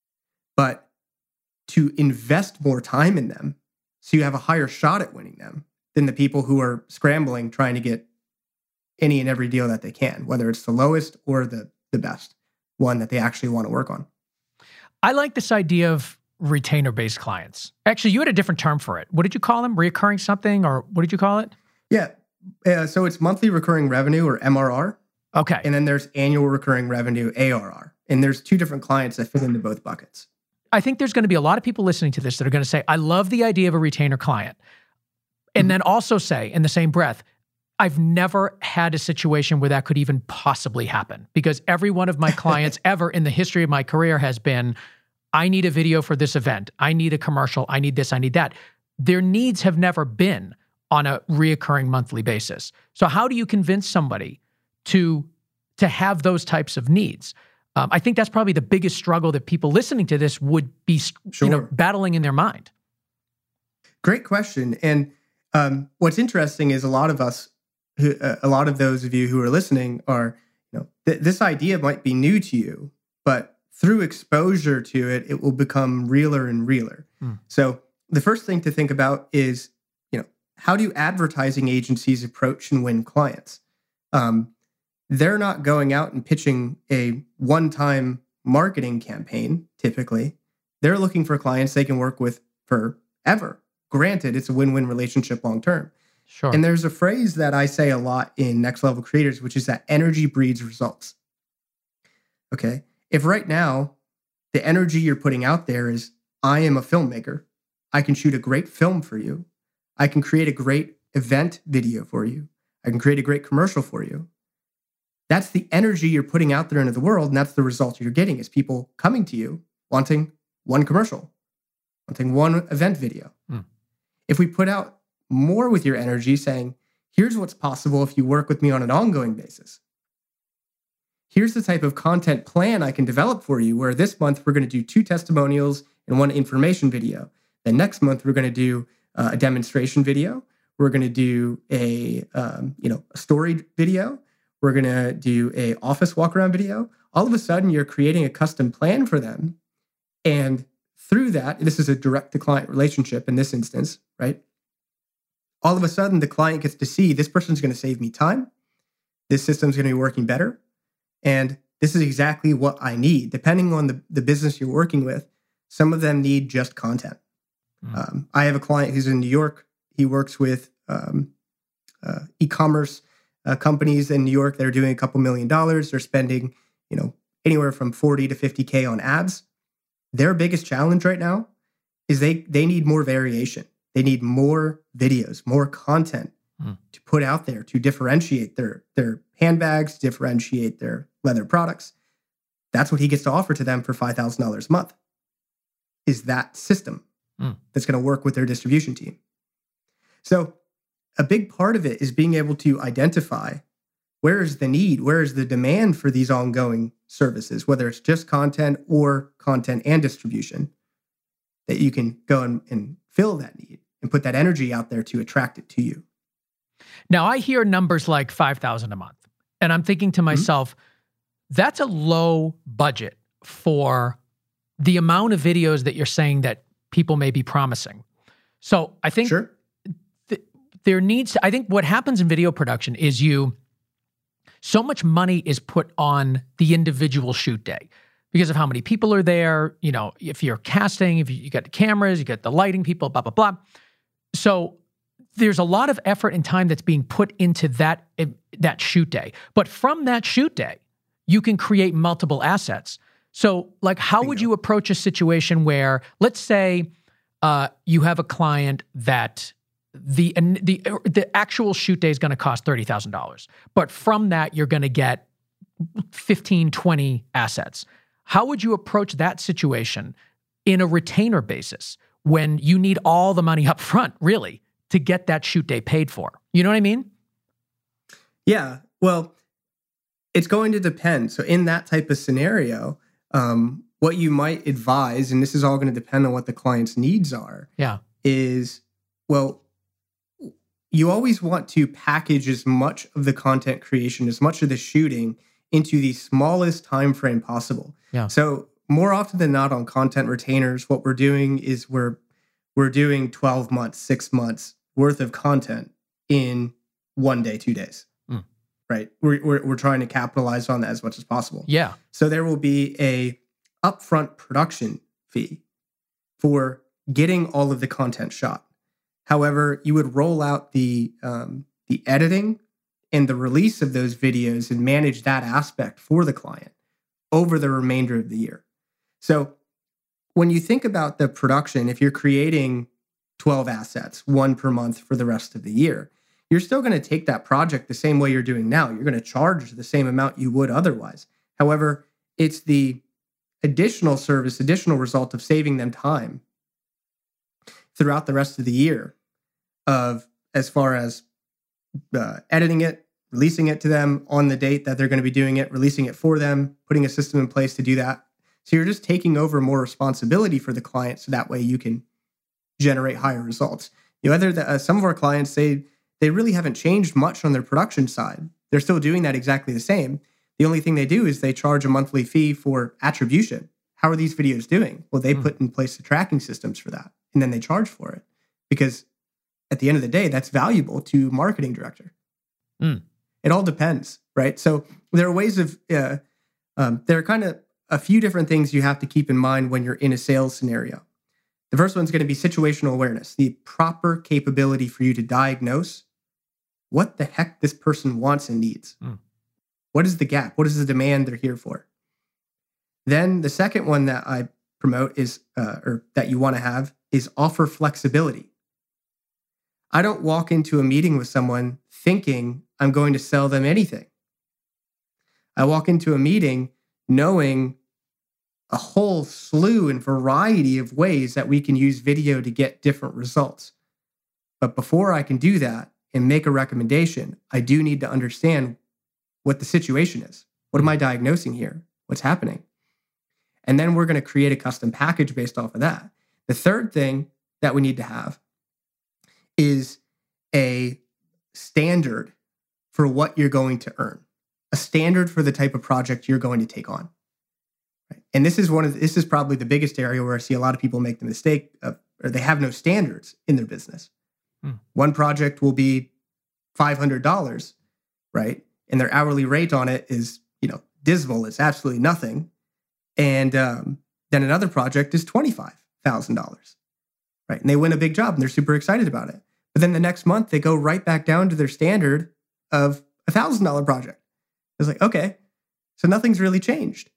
A: but to invest more time in them so you have a higher shot at winning them than the people who are scrambling trying to get any and every deal that they can, whether it's the lowest or the, the best one that they actually want to work on.
B: I like this idea of retainer-based clients. Actually, you had a different term for it. What did you call them? Reoccurring something, or what did you call it?
A: Yeah. Uh, so it's monthly recurring revenue, or M R R.
B: Okay.
A: And then there's annual recurring revenue, A R R. And there's two different clients that fit into both buckets.
B: I think there's going to be a lot of people listening to this that are going to say, I love the idea of a retainer client. And mm-hmm. then also say in the same breath, I've never had a situation where that could even possibly happen, because every one of my clients ever in the history of my career has been, I need a video for this event. I need a commercial. I need this. I need that. Their needs have never been on a reoccurring monthly basis. So how do you convince somebody to, to have those types of needs? Um, I think that's probably the biggest struggle that people listening to this would be
A: sure.
B: you know, battling in their mind.
A: Great question. And um, what's interesting is a lot of us, who, uh, a lot of those of you who are listening are, you know, th- this idea might be new to you, but through exposure to it, it will become realer and realer. Mm. So the first thing to think about is, you know, how do advertising agencies approach and win clients? Um, they're not going out and pitching a one-time marketing campaign, typically. They're looking for clients they can work with forever. Granted, it's a win-win relationship long-term.
B: Sure.
A: And there's a phrase that I say a lot in Next Level Creators, which is that energy breeds results. Okay. If right now the energy you're putting out there is, I am a filmmaker, I can shoot a great film for you, I can create a great event video for you, I can create a great commercial for you. That's the energy you're putting out there into the world, and that's the result you're getting, is people coming to you wanting one commercial, wanting one event video.
B: Mm.
A: If we put out more with your energy saying, here's what's possible if you work with me on an ongoing basis. Here's the type of content plan I can develop for you, where this month we're going to do two testimonials and one information video. Then next month we're going to do uh, a demonstration video. We're going to do a um, you know a story video. We're going to do a office walk around video. All of a sudden, you're creating a custom plan for them, and through that, this is a direct to client relationship in this instance, right? All of a sudden, the client gets to see this person's going to save me time. This system's going to be working better. And this is exactly what I need. Depending on the, the business you're working with, some of them need just content. Mm. Um, I have a client who's in New York. He works with um, uh, e-commerce uh, companies in New York that are doing a couple million dollars. They're spending, you know, anywhere from forty to fifty K on ads. Their biggest challenge right now is they they need more variation. They need more videos, more content mm. to put out there to differentiate their, their handbags, differentiate their leather products. That's what he gets to offer to them for five thousand dollars a month, is that system mm. that's going to work with their distribution team. So a big part of it is being able to identify where is the need, where is the demand for these ongoing services, whether it's just content or content and distribution, that you can go and, and fill that need and put that energy out there to attract it to you.
B: Now, I hear numbers like five thousand dollars a month, and I'm thinking to myself, mm-hmm. that's a low budget for the amount of videos that you're saying that people may be promising. So I think
A: sure.
B: th- there needs to, I think what happens in video production is you, so much money is put on the individual shoot day because of how many people are there. You know, if you're casting, if you, you got the cameras, you got the lighting people, blah, blah, blah. So there's a lot of effort and time that's being put into that, that shoot day. But from that shoot day, you can create multiple assets. So like, how would you approach a situation where, let's say uh, you have a client that the, the, the actual shoot day is going to cost thirty thousand dollars, but from that, you're going to get fifteen, twenty assets. How would you approach that situation in a retainer basis when you need all the money up front, really, to get that shoot day paid for? You know what I mean?
A: Yeah. Well, it's going to depend. So in that type of scenario, um, what you might advise, and this is all going to depend on what the client's needs are,
B: yeah,
A: is, well, you always want to package as much of the content creation, as much of the shooting into the smallest time frame possible.
B: Yeah.
A: So more often than not on content retainers, what we're doing is we're we're doing twelve months, six months worth of content in one day, two days. Mm. Right? We're, we're we're trying to capitalize on that as much as possible.
B: Yeah.
A: So there will be a upfront production fee for getting all of the content shot. However, you would roll out the um, the editing and the release of those videos and manage that aspect for the client over the remainder of the year. So when you think about the production, if you're creating twelve assets, one per month for the rest of the year, you're still going to take that project the same way you're doing now. You're going to charge the same amount you would otherwise. However, it's the additional service, additional result of saving them time throughout the rest of the year, of as far as uh, editing it, releasing it to them on the date that they're going to be doing it, releasing it for them, putting a system in place to do that. So you're just taking over more responsibility for the client, so that way you can generate higher results. You know, other than, uh, some of our clients, they they really haven't changed much on their production side. They're still doing that exactly the same. The only thing they do is they charge a monthly fee for attribution. How are these videos doing? Well, they mm. put in place the tracking systems for that, and then they charge for it, because at the end of the day, that's valuable to marketing director. Mm. It all depends, right? So there are ways of, uh, um, there are kind of a few different things you have to keep in mind when you're in a sales scenario. The first one's going to be situational awareness, the proper capability for you to diagnose what the heck this person wants and needs. Mm. What is the gap? What is the demand they're here for? Then the second one that I promote is, uh, or that you want to have, is offer flexibility. I don't walk into a meeting with someone thinking I'm going to sell them anything. I walk into a meeting knowing a whole slew and variety of ways that we can use video to get different results. But before I can do that and make a recommendation, I do need to understand what the situation is. What am I diagnosing here? What's happening? And then we're going to create a custom package based off of that. The third thing that we need to have is a standard for what you're going to earn, a standard for the type of project you're going to take on. Right? And this is one of the, this is probably the biggest area where I see a lot of people make the mistake of, or they have no standards in their business. Hmm. One project will be five hundred dollars, right? And their hourly rate on it is, you know, dismal. It's absolutely nothing. And um, then another project is twenty-five thousand dollars, right? And they win a big job and they're super excited about it. But then the next month they go right back down to their standard of a one thousand dollars project. It's like, okay, so nothing's really changed.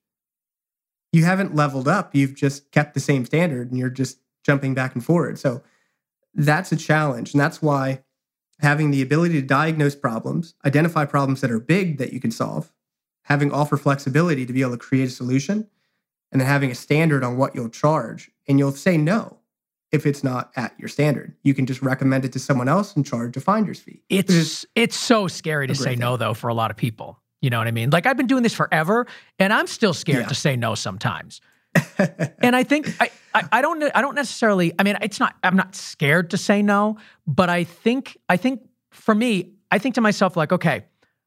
A: You haven't leveled up. You've just kept the same standard and you're just jumping back and forward. So that's a challenge. And that's why having the ability to diagnose problems, identify problems that are big that you can solve, having offer flexibility to be able to create a solution, and then having a standard on what you'll charge. And you'll say no if it's not at your standard. You can just recommend it to someone else and charge a finder's fee.
B: It's it's so scary to say no, though, for a lot of people. You know what I mean? Like, I've been doing this forever, and I'm still scared yeah. to say no sometimes. And I think I, I I don't I don't necessarily. I mean, it's not. I'm not scared to say no, but I think I think for me, I think to myself like, okay,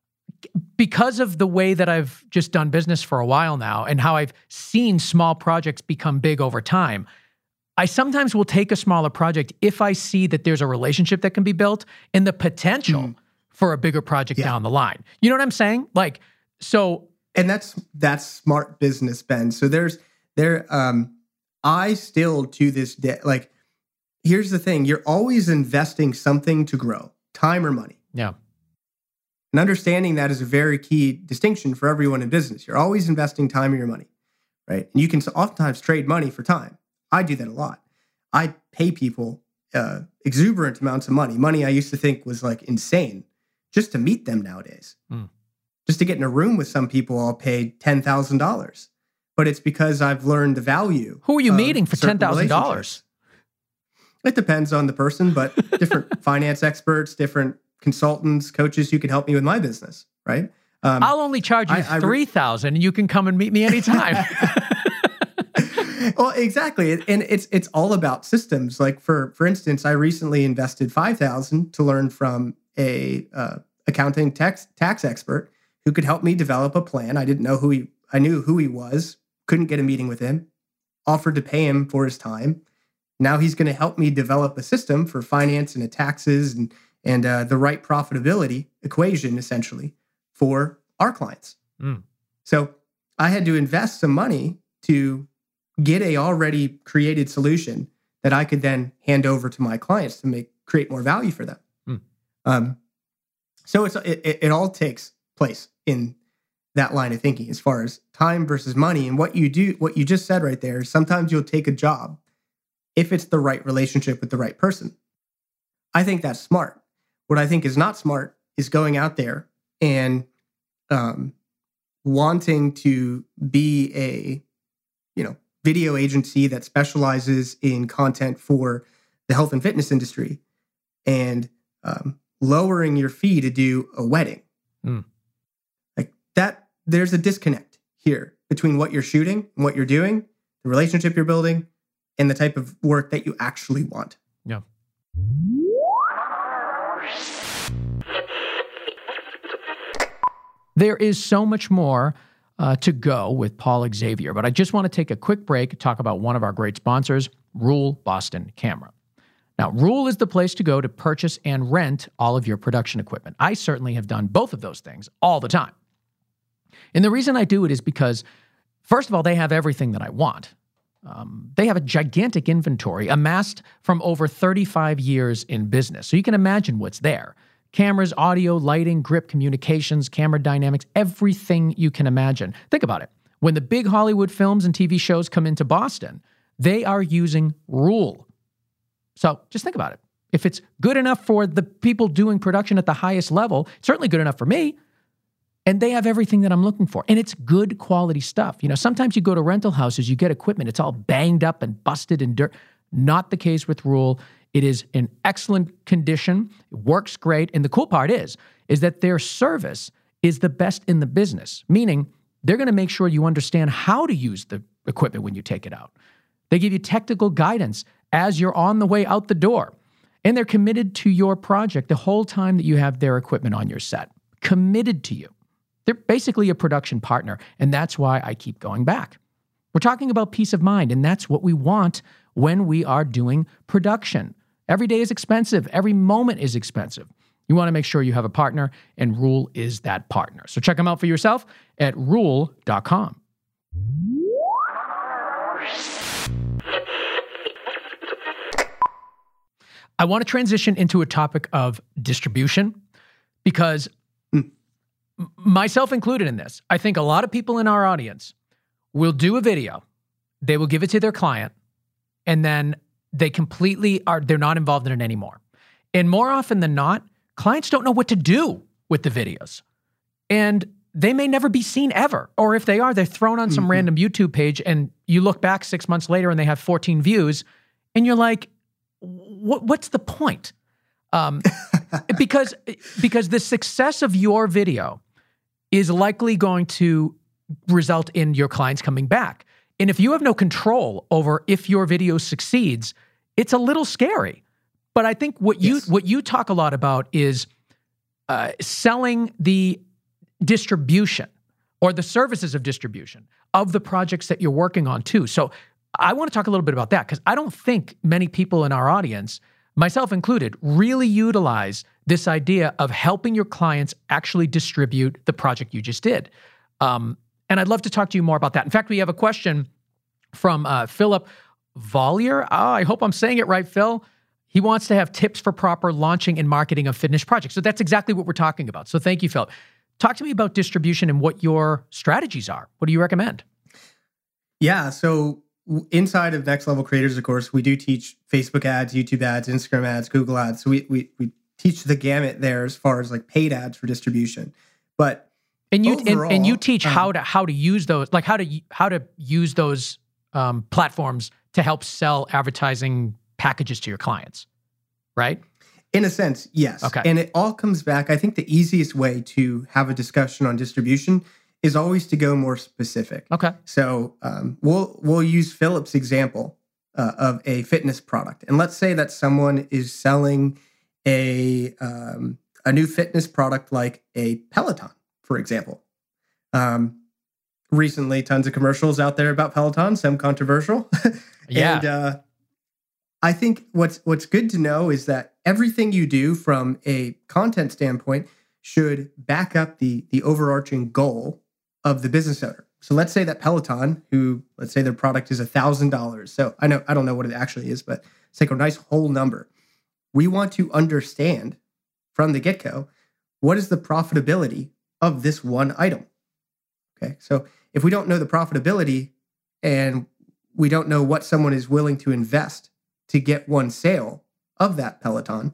B: because of the way that I've just done business for a while now, and how I've seen small projects become big over time, I sometimes will take a smaller project if I see that there's a relationship that can be built and the potential mm. for a bigger project yeah. down the line. You know what I'm saying? Like, so.
A: And that's, that's smart business, Ben. So there's, there, um, I still to this day, like, here's the thing. You're always investing something to grow, time or money.
B: Yeah.
A: And understanding that is a very key distinction for everyone in business. You're always investing time or your money, right? And you can oftentimes trade money for time. I do that a lot. I pay people uh, exuberant amounts of money, money I used to think was like insane, just to meet them nowadays. Mm. Just to get in a room with some people, I'll pay ten thousand dollars. But it's because I've learned the value.
B: Who are you meeting for ten thousand dollars?
A: It depends on the person, but different finance experts, different consultants, coaches who can help me with my business, right?
B: Um, I'll only charge you I, I, three thousand dollars and you can come and meet me anytime.
A: Well, exactly. And it's it's all about systems. Like for for instance, I recently invested five thousand dollars to learn from a uh, accounting tax tax expert who could help me develop a plan. I didn't know who he I knew who he was, couldn't get a meeting with him, offered to pay him for his time. Now he's going to help me develop a system for finance and taxes and and uh, the right profitability equation, essentially, for our clients. Mm. So I had to invest some money to get a already created solution that I could then hand over to my clients to make create more value for them. Mm. Um, so it's it, it all takes place in that line of thinking as far as time versus money. And what you do, what you just said right there, is sometimes you'll take a job if it's the right relationship with the right person. I think that's smart. What I think is not smart is going out there and um, wanting to be a, you know, video agency that specializes in content for the health and fitness industry and um, lowering your fee to do a wedding. Mm. Like that, there's a disconnect here between what you're shooting and what you're doing, the relationship you're building, and the type of work that you actually want.
B: Yeah. There is so much more uh, to go with Paul Xavier, but I just want to take a quick break and talk about one of our great sponsors, Rule Boston Camera. Now, Rule is the place to go to purchase and rent all of your production equipment. I certainly have done both of those things all the time. And the reason I do it is because, first of all, they have everything that I want. Um, they have a gigantic inventory amassed from over thirty-five years in business. So you can imagine what's there. Cameras, audio, lighting, grip, communications, camera dynamics, everything you can imagine. Think about it. When the big Hollywood films and T V shows come into Boston, they are using Rule. So just think about it. If it's good enough for the people doing production at the highest level, it's certainly good enough for me. And they have everything that I'm looking for. And it's good quality stuff. You know, sometimes you go to rental houses, you get equipment, it's all banged up and busted and dirt. Not the case with Rule. It is in excellent condition. It works great. And the cool part is, is that their service is the best in the business, meaning they're going to make sure you understand how to use the equipment when you take it out. They give you technical guidance as you're on the way out the door. And they're committed to your project the whole time that you have their equipment on your set. Committed to you. They're basically a production partner, and that's why I keep going back. We're talking about peace of mind, and that's what we want when we are doing production. Every day is expensive. Every moment is expensive. You want to make sure you have a partner, and Rule is that partner. So check them out for yourself at rule dot com. I want to transition into a topic of distribution because mm. myself included in this, I think a lot of people in our audience will do a video, they will give it to their client, and then they completely are, they're not involved in it anymore. And more often than not, clients don't know what to do with the videos. And they may never be seen ever. Or if they are, they're thrown on some mm-hmm. random YouTube page and you look back six months later and they have fourteen views and you're like, what, what's the point? Um, because, because the success of your video is likely going to result in your clients coming back. And if you have no control over if your video succeeds, it's a little scary. But I think what you yes. what you talk a lot about is uh, selling the distribution or the services of distribution of the projects that you're working on too. So I want to talk a little bit about that because I don't think many people in our audience, myself included, really utilize this idea of helping your clients actually distribute the project you just did. Um, and I'd love to talk to you more about that. In fact, we have a question from uh, Philip Vollier. Oh, I hope I'm saying it right, Phil. He wants to have tips for proper launching and marketing of finished projects. So that's exactly what we're talking about. So thank you, Philip. Talk to me about distribution and what your strategies are. What do you recommend?
A: Yeah, so inside of Next Level Creators, of course, we do teach Facebook ads, YouTube ads, Instagram ads, Google ads. So we we, we teach the gamut there as far as like paid ads for distribution. But
B: and you
A: overall,
B: and, and you teach
A: um,
B: how to how to use those, like how to how to use those um, platforms to help sell advertising packages to your clients, right?
A: In a sense, yes.
B: Okay.
A: And it all comes back. I think the easiest way to have a discussion on distribution is always to go more specific.
B: Okay.
A: So um, we'll we'll use Philip's example uh, of a fitness product, and let's say that someone is selling a um, a new fitness product like a Peloton, for example. Um, recently, tons of commercials out there about Peloton, some controversial.
B: Yeah.
A: and uh, I think what's what's good to know is that everything you do from a content standpoint should back up the the overarching goal of the business owner. So let's say that Peloton, who let's say their product is a thousand dollars. So I know I don't know what it actually is, but it's like a nice whole number. We want to understand from the get-go what is the profitability of this one item. Okay, so if we don't know the profitability and we don't know what someone is willing to invest to get one sale of that Peloton,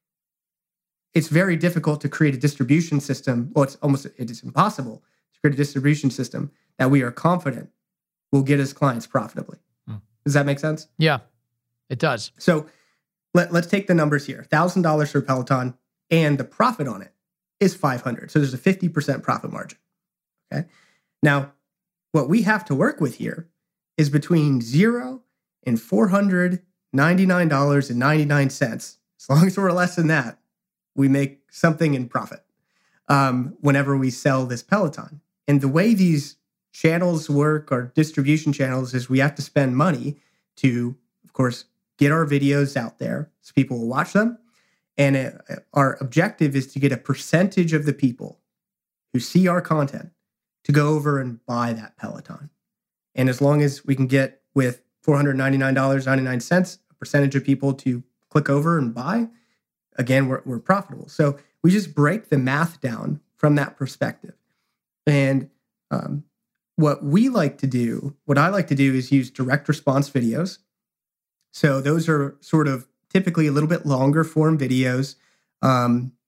A: it's very difficult to create a distribution system. Well, it's almost, it is impossible to create a distribution system that we are confident will get us clients profitably. Hmm. Does that make sense?
B: Yeah, it does.
A: So let, let's take the numbers here. one thousand dollars for Peloton and the profit on it is five hundred dollars. So there's a fifty percent profit margin. Okay. Now, what we have to work with here is between zero and four hundred ninety-nine dollars and ninety-nine cents. As long as we're less than that, we make something in profit um, whenever we sell this Peloton. And the way these channels work, our distribution channels, is we have to spend money to, of course, get our videos out there so people will watch them. And it, our objective is to get a percentage of the people who see our content to go over and buy that Peloton. And as long as we can get with four hundred ninety-nine dollars and ninety-nine cents, a percentage of people to click over and buy, again, we're, we're profitable. So we just break the math down from that perspective. And um, what we like to do, what I like to do is use direct response videos. So those are sort of typically a little bit longer form videos. Um,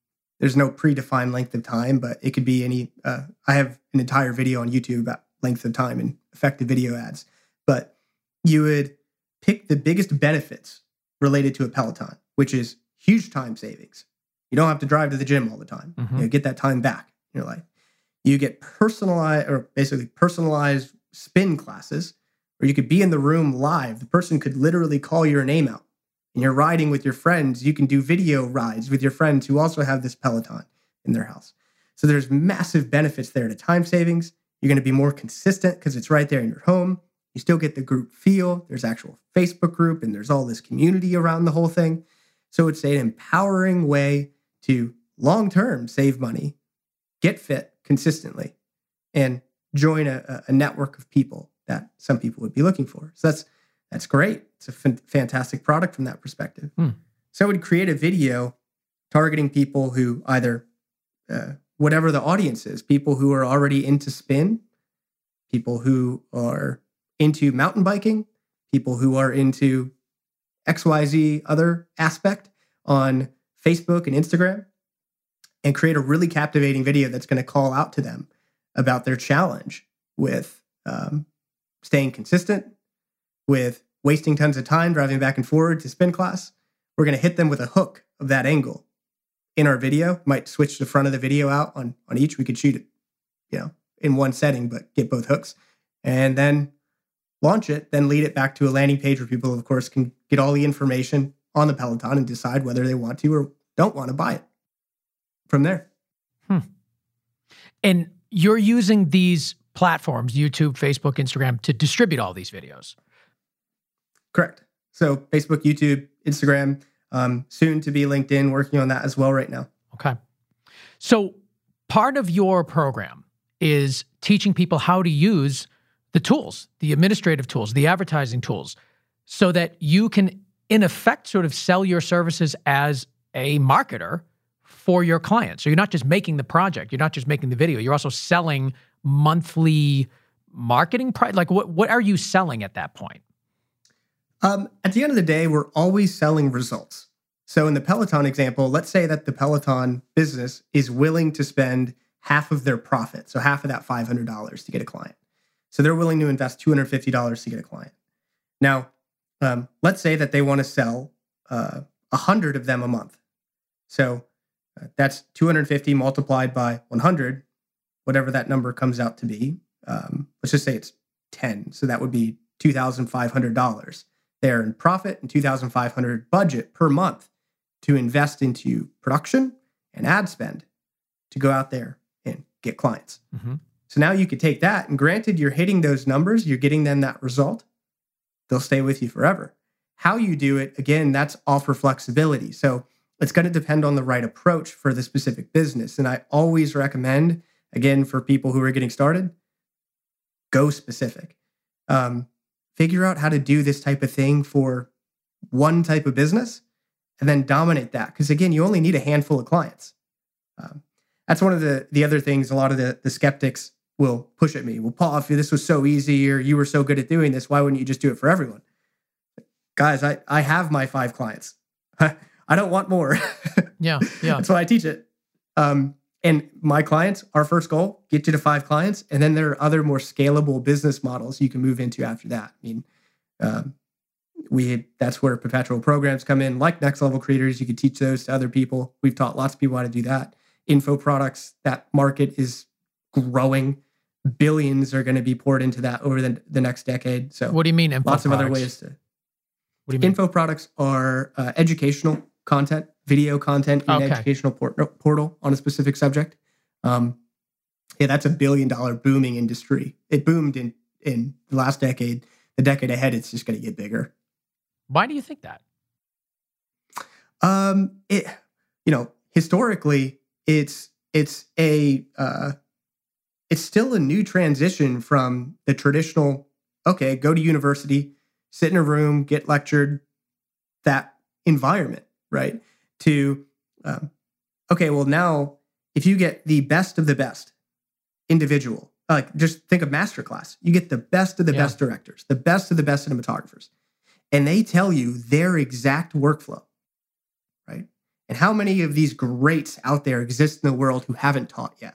A: there's no predefined length of time, but it could be any, uh, I have an entire video on YouTube about length of time and effective video ads, but you would pick the biggest benefits related to a Peloton, which is huge time savings. You don't have to drive to the gym all the time. Mm-hmm. You know, get that time back in your life. You get personalized, or basically personalized spin classes, where you could be in the room live. The person could literally call your name out. And you're riding with your friends. You can do video rides with your friends who also have this Peloton in their house. So there's massive benefits there to time savings. You're going to be more consistent because it's right there in your home. You still get the group feel. There's actual Facebook group, and there's all this community around the whole thing. So it's an empowering way to long-term save money, get fit consistently, and join a, a network of people that some people would be looking for. So that's that's great. It's a f- fantastic product from that perspective. Hmm. So I would create a video targeting people who either, uh, whatever the audience is, people who are already into spin, people who are into mountain biking, people who are into X Y Z other aspect on Facebook and Instagram, and create a really captivating video that's going to call out to them about their challenge with um, staying consistent, with wasting tons of time driving back and forward to spin class. We're going to hit them with a hook of that angle in our video. Might switch the front of the video out on, on each. We could shoot it, you know, in one setting, but get both hooks, and then launch it, then lead it back to a landing page where people, of course, can get all the information on the Peloton and decide whether they want to or don't want to buy it from there.
B: Hmm. And you're using these platforms, YouTube, Facebook, Instagram, to distribute all these videos.
A: Correct. So Facebook, YouTube, Instagram, um, soon to be LinkedIn, working on that as well right now.
B: Okay. So part of your program is teaching people how to use the tools, the administrative tools, the advertising tools, so that you can, in effect, sort of sell your services as a marketer for your clients. So you're not just making the project, you're not just making the video, you're also selling monthly marketing price. Like what, what are you selling at that point?
A: Um, at the end of the day, we're always selling results. So in the Peloton example, let's say that the Peloton business is willing to spend half of their profit, so half of that five hundred dollars to get a client. So they're willing to invest two hundred fifty dollars to get a client. Now, um, let's say that they want to sell uh, one hundred of them a month. So uh, that's two hundred fifty multiplied by one hundred, whatever that number comes out to be. Um, let's just say it's ten. So that would be two thousand five hundred dollars there in profit and two thousand five hundred dollars budget per month to invest into production and ad spend to go out there and get clients. Mm-hmm. So now you could take that, and granted, you're hitting those numbers, you're getting them that result, they'll stay with you forever. How you do it, again, that's offer flexibility. So it's going to depend on the right approach for the specific business. And I always recommend, again, for people who are getting started, go specific. Um, figure out how to do this type of thing for one type of business and then dominate that. Because again, you only need a handful of clients. Um, that's one of the, the other things a lot of the, the skeptics will push at me. Well, Paul, if this was so easy or you were so good at doing this, why wouldn't you just do it for everyone? Guys, I, I have my five clients. I don't want more.
B: Yeah, yeah.
A: That's why I teach it. Um, and my clients, our first goal, get you to five clients. And then there are other more scalable business models you can move into after that. I mean, um, we that's where perpetual programs come in, like Next Level Creators. You could teach those to other people. We've taught lots of people how to do that. Info products, that market is growing. Billions are going to be poured into that over the, the next decade. So
B: what do you mean info
A: lots
B: products?
A: of other ways to...
B: What do you mean?
A: Info products are uh, educational content, video content in an
B: Okay.
A: educational port- portal on a specific subject. Um, yeah, that's a billion dollar booming industry. It boomed in, in the last decade. The decade ahead, it's just going to get bigger.
B: Why do you think that?
A: Um, it, you know, historically, it's it's a uh, it's still a new transition from the traditional. Okay, go to university, sit in a room, get lectured, that environment, right? To, um, okay, well now, if you get the best of the best individual, like just think of masterclass, you get the best of the
B: Yeah.
A: best directors, the best of the best cinematographers, and they tell you their exact workflow, right? And how many of these greats out there exist in the world who haven't taught yet?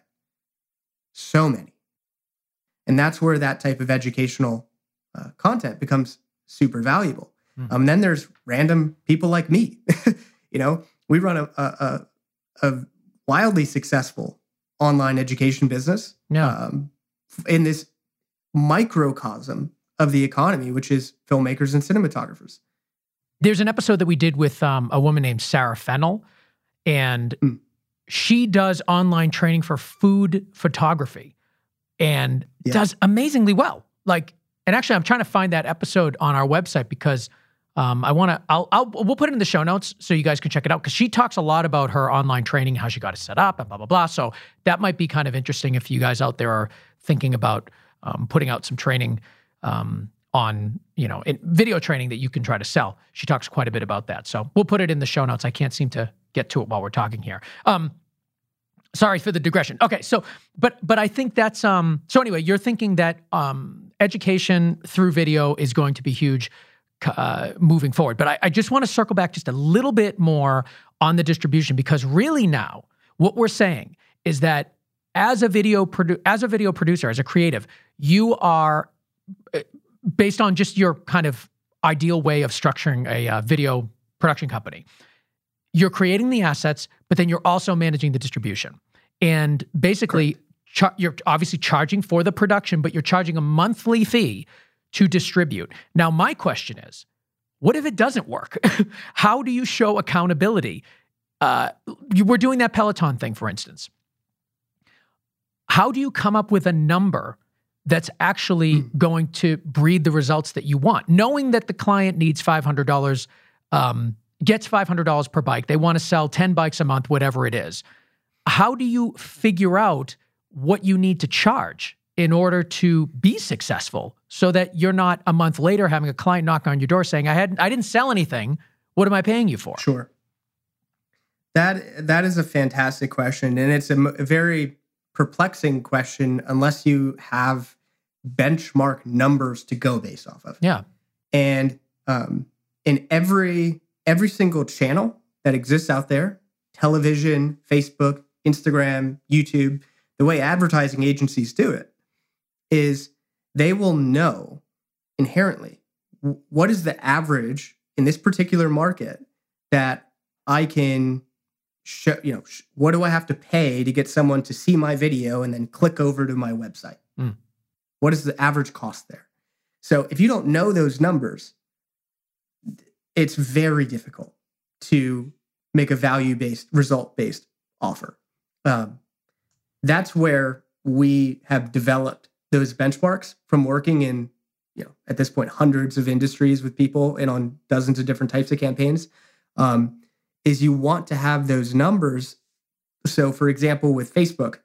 A: So many. And that's where that type of educational uh, content becomes super valuable. Mm. Um, then there's random people like me. You know, we run a, a, a wildly successful online education business
B: yeah.
A: um, in this microcosm of the economy, which is filmmakers and cinematographers.
B: There's an episode that we did with um, a woman named Sarah Fennell, and mm. she does online training for food photography and yeah. does amazingly well. Like, and actually, I'm trying to find that episode on our website because um, I want to. I'll, I'll we'll put it in the show notes so you guys can check it out because she talks a lot about her online training, how she got it set up, and blah blah blah. So that might be kind of interesting if you guys out there are thinking about um, putting out some training. Um, on, you know, in video training that you can try to sell. She talks quite a bit about that. So we'll put it in the show notes. I can't seem to get to it while we're talking here. Um, sorry for the digression. Okay. So, but, but I think that's, um, so anyway, you're thinking that, um, education through video is going to be huge, uh, moving forward. But I, I just want to circle back just a little bit more on the distribution, because really now what we're saying is that as a video produ- as a video producer, as a creative, you are, based on just your kind of ideal way of structuring a uh, video production company, you're creating the assets, but then you're also managing the distribution. And basically, char- you're obviously charging for the production, but you're charging a monthly fee to distribute. Now, my question is, what if it doesn't work? How do you show accountability? Uh, you were doing that Peloton thing, for instance. How do you come up with a number that's actually mm. going to breed the results that you want, knowing that the client needs five hundred dollars, um, gets five hundred dollars per bike. They want to sell ten bikes a month, whatever it is. How do you figure out what you need to charge in order to be successful so that you're not a month later having a client knock on your door saying, I hadn't, I didn't sell anything. What am I paying you for?
A: Sure. That, that is a fantastic question. And it's a, a very perplexing question unless you have benchmark numbers to go based off of.
B: Yeah.
A: And um, in every every single channel that exists out there, television, Facebook, Instagram, YouTube, the way advertising agencies do it is they will know inherently what is the average in this particular market that I can show, you know, what do I have to pay to get someone to see my video and then click over to my website? Mm. What is the average cost there? So if you don't know those numbers, it's very difficult to make a value-based, result-based offer. Um, that's where we have developed those benchmarks from working in, you know, at this point, hundreds of industries with people and on dozens of different types of campaigns, um, is you want to have those numbers. So for example, with Facebook,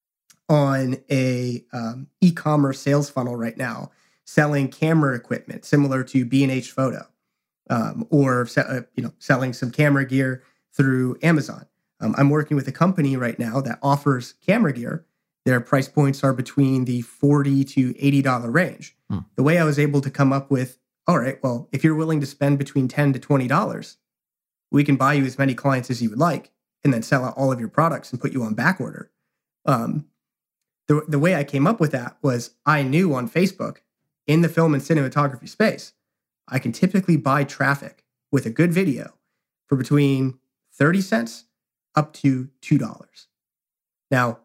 A: on a um, e-commerce sales funnel right now, selling camera equipment similar to B and H Photo, um, or uh, you know, selling some camera gear through Amazon. Um, I'm working with a company right now that offers camera gear. Their price points are between the forty to eighty dollars range. Hmm. The way I was able to come up with, all right, well, if you're willing to spend between ten to twenty dollars, we can buy you as many clients as you would like, and then sell out all of your products and put you on back order. Um, The, the way I came up with that was I knew on Facebook, in the film and cinematography space, I can typically buy traffic with a good video for between thirty cents up to two dollars. Now,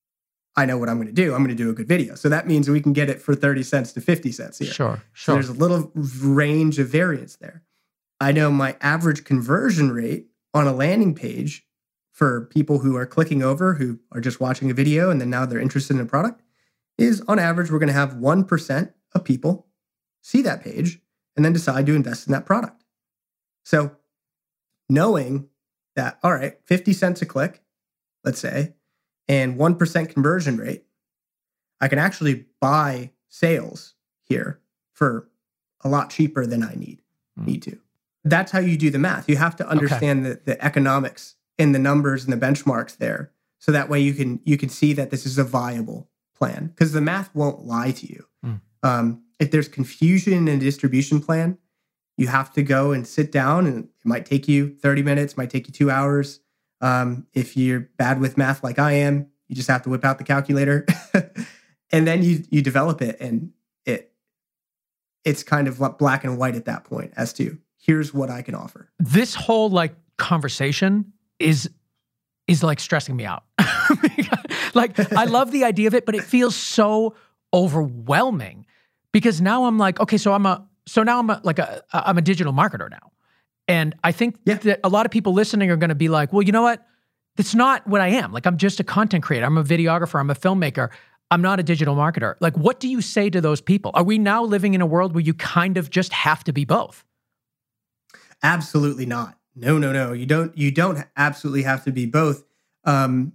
A: I know what I'm going to do. I'm going to do a good video. So that means we can get it for thirty cents to fifty cents here.
B: Sure, sure.
A: So there's a little range of variance there. I know my average conversion rate on a landing page for people who are clicking over, who are just watching a video and then now they're interested in a product, is on average, we're going to have one percent of people see that page and then decide to invest in that product. So knowing that, all right, fifty cents a click, let's say, and one percent conversion rate, I can actually buy sales here for a lot cheaper than I need, mm. need to. That's how you do the math. You have to understand okay. the, the economics and the numbers and the benchmarks there. So that way you can you can see that this is a viable plan, because the math won't lie to you. Mm. Um, if there's confusion in a distribution plan, You have to go and sit down, and it might take you thirty minutes, might take you two hours. Um, if you're bad with math like I am, you just have to whip out the calculator and then you you develop it. And it it's kind of black and white at that point as to here's what I can offer.
B: This whole like conversation is is like stressing me out. Like, I love the idea of it, but it feels so overwhelming because now I'm like, okay, so I'm a so now I'm a, like a I'm a digital marketer now. And I think yeah. that a lot of people listening are going to be like, well, you know what? That's not what I am. Like, I'm just a content creator. I'm a videographer. I'm a filmmaker. I'm not a digital marketer. Like, what do you say to those people? Are we now living in a world where you kind of just have to be both?
A: Absolutely not. No, no, no. You don't, you don't absolutely have to be both. Um,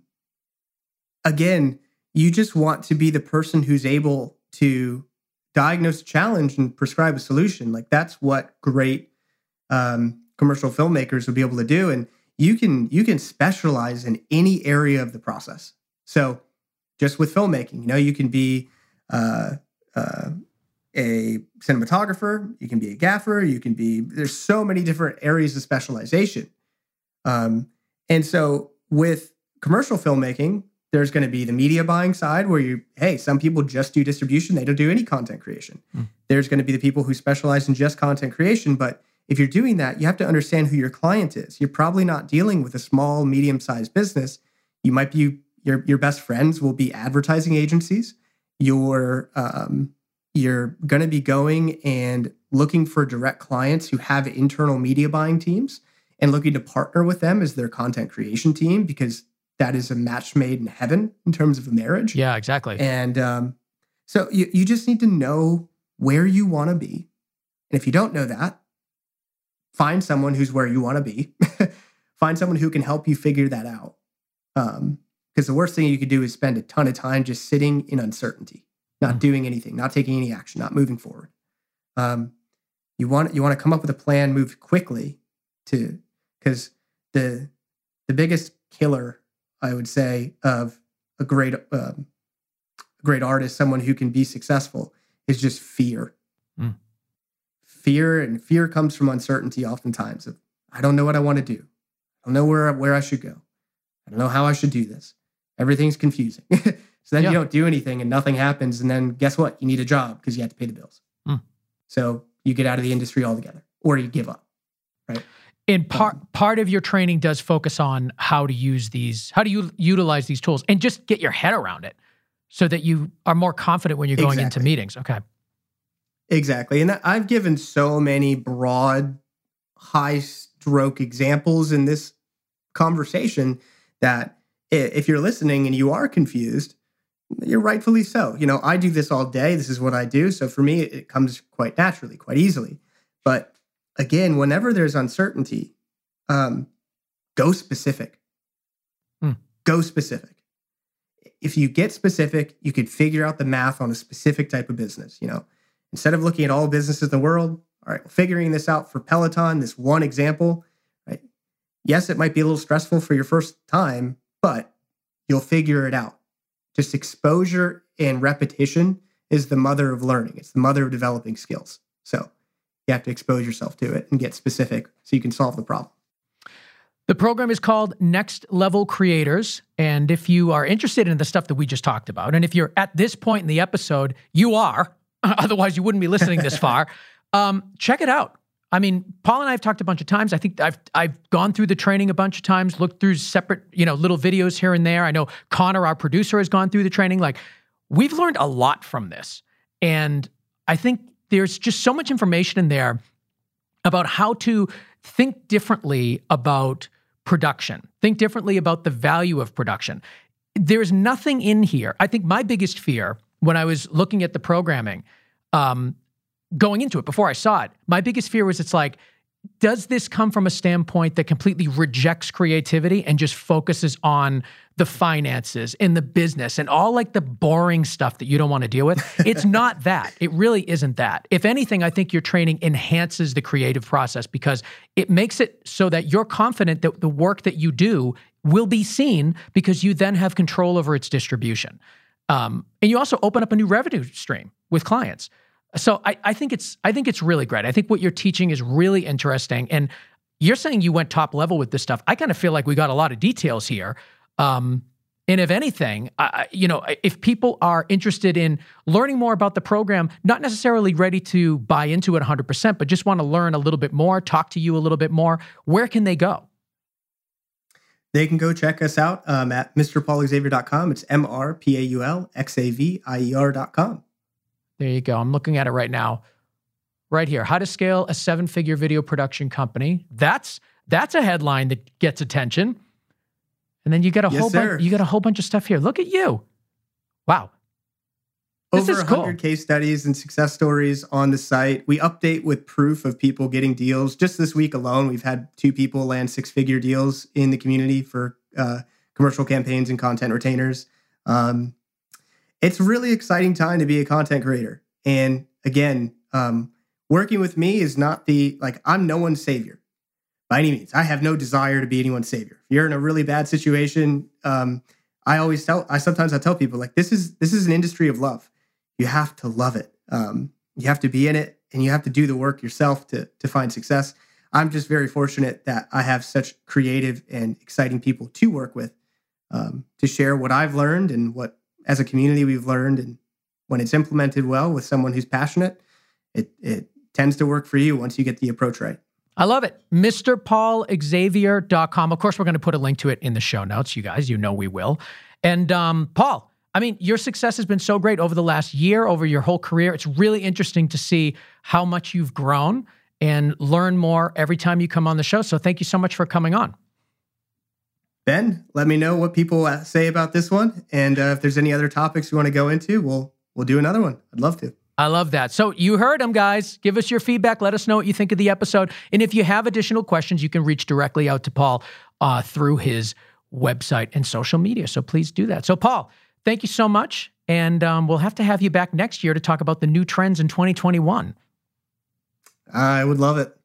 A: again, you just want to be the person who's able to diagnose a challenge and prescribe a solution. Like, that's what great um, commercial filmmakers will be able to do. And you can, you can specialize in any area of the process. So just with filmmaking, you know, you can be uh, uh, a cinematographer, you can be a gaffer, you can be, there's so many different areas of specialization. Um, and so with commercial filmmaking, there's going to be the media buying side where you, hey, some people just do distribution. They don't do any content creation. Mm. There's going to be the people who specialize in just content creation. But if you're doing that, you have to understand who your client is. You're probably not dealing with a small, medium-sized business. You might be, your, your best friends will be advertising agencies. You're, um, you're going to be going and looking for direct clients who have internal media buying teams and looking to partner with them as their content creation team, because that is a match made in heaven in terms of a marriage.
B: Yeah, exactly.
A: And um, so you, you just need to know where you want to be. And if you don't know that, find someone who's where you want to be. Find someone who can help you figure that out. Um, because the worst thing you could do is spend a ton of time just sitting in uncertainty, not mm-hmm. doing anything, not taking any action, not moving forward. Um, you want you want to come up with a plan, move quickly to, because the the biggest killer, I would say, of a great um, great artist, someone who can be successful, is just fear. Mm. Fear, and fear comes from uncertainty oftentimes. Of, I don't know what I want to do. I don't know where, where I should go. I don't know how I should do this. Everything's confusing. So then yeah. you don't do anything and nothing happens. And then guess what? You need a job because you have to pay the bills. Mm. So you get out of the industry altogether, or you give up, right?
B: And part um, part of your training does focus on how to use these, how do you utilize these tools, and just get your head around it so that you are more confident when you're going exactly. into meetings. Okay.
A: Exactly. And I've given so many broad, high stroke examples in this conversation that if you're listening and you are confused, you're rightfully so. You know, I do this all day. This is what I do. So for me, it comes quite naturally, quite easily. But again, whenever there's uncertainty, um, go specific. Hmm. Go specific. If you get specific, you could figure out the math on a specific type of business. You know, instead of looking at all businesses in the world, all right, well, figuring this out for Peloton, this one example, right? Yes, it might be a little stressful for your first time, but you'll figure it out. Just exposure and repetition is the mother of learning. It's the mother of developing skills. So you have to expose yourself to it and get specific so you can solve the problem.
B: The program is called Next Level Creators. And if you are interested in the stuff that we just talked about, and if you're at this point in the episode, you are, otherwise you wouldn't be listening this far, um, check it out. I mean, Paul and I have talked a bunch of times. I think I've I've gone through the training a bunch of times, looked through separate, you know, little videos here and there. I know Connor, our producer, has gone through the training. Like, we've learned a lot from this. And I think there's just so much information in there about how to think differently about production, think differently about the value of production. There's nothing in here. I think my biggest fear when I was looking at the programming, um, going into it, before I saw it, my biggest fear was it's like, does this come from a standpoint that completely rejects creativity and just focuses on the finances and the business and all like the boring stuff that you don't want to deal with? It's not that. It really isn't that. If anything, I think your training enhances the creative process because it makes it so that you're confident that the work that you do will be seen because you then have control over its distribution. Um, and you also open up a new revenue stream with clients. So I, I think it's I think it's really great. I think what you're teaching is really interesting. And you're saying you went top level with this stuff. I kind of feel like we got a lot of details here. Um, and if anything, I, you know, if people are interested in learning more about the program, not necessarily ready to buy into it one hundred percent, but just want to learn a little bit more, talk to you a little bit more, where can they go?
A: They can go check us out um, at Mister Paul Xavier dot com. It's M R P A U L X A V I E R dot com.
B: There you go. I'm looking at it right now. Right here. How to scale a seven-figure video production company. That's that's a headline that gets attention. And then you got a
A: yes,
B: whole
A: sir.
B: bunch you got a whole bunch of stuff here. Look at you. Wow. This
A: Over
B: is
A: one hundred
B: cool.
A: case studies and success stories on the site. We update with proof of people getting deals. Just this week alone, we've had two people land six-figure deals in the community for uh, commercial campaigns and content retainers. Um, it's a really exciting time to be a content creator. And again, um, working with me is not the, like, I'm no one's savior by any means. I have no desire to be anyone's savior. If you're in a really bad situation, um, I always tell, I sometimes I tell people, like, this is, this is an industry of love. You have to love it. Um, you have to be in it, and you have to do the work yourself to, to find success. I'm just very fortunate that I have such creative and exciting people to work with, um, to share what I've learned and what, as a community, we've learned. And when it's implemented well with someone who's passionate, it, it tends to work for you once you get the approach right.
B: I love it. Mister Paul Xavier dot com. Of course, we're going to put a link to it in the show notes, you guys. You know we will. And um, Paul, I mean, your success has been so great over the last year, over your whole career. It's really interesting to see how much you've grown and learn more every time you come on the show. So thank you so much for coming on.
A: Ben, let me know what people say about this one. And uh, if there's any other topics you want to go into, we'll we'll do another one. I'd love to.
B: I love that. So you heard him, guys. Give us your feedback. Let us know what you think of the episode. And if you have additional questions, you can reach directly out to Paul uh, through his website and social media. So please do that. So Paul, thank you so much. And um, we'll have to have you back next year to talk about the new trends in twenty twenty-one.
A: I would love it.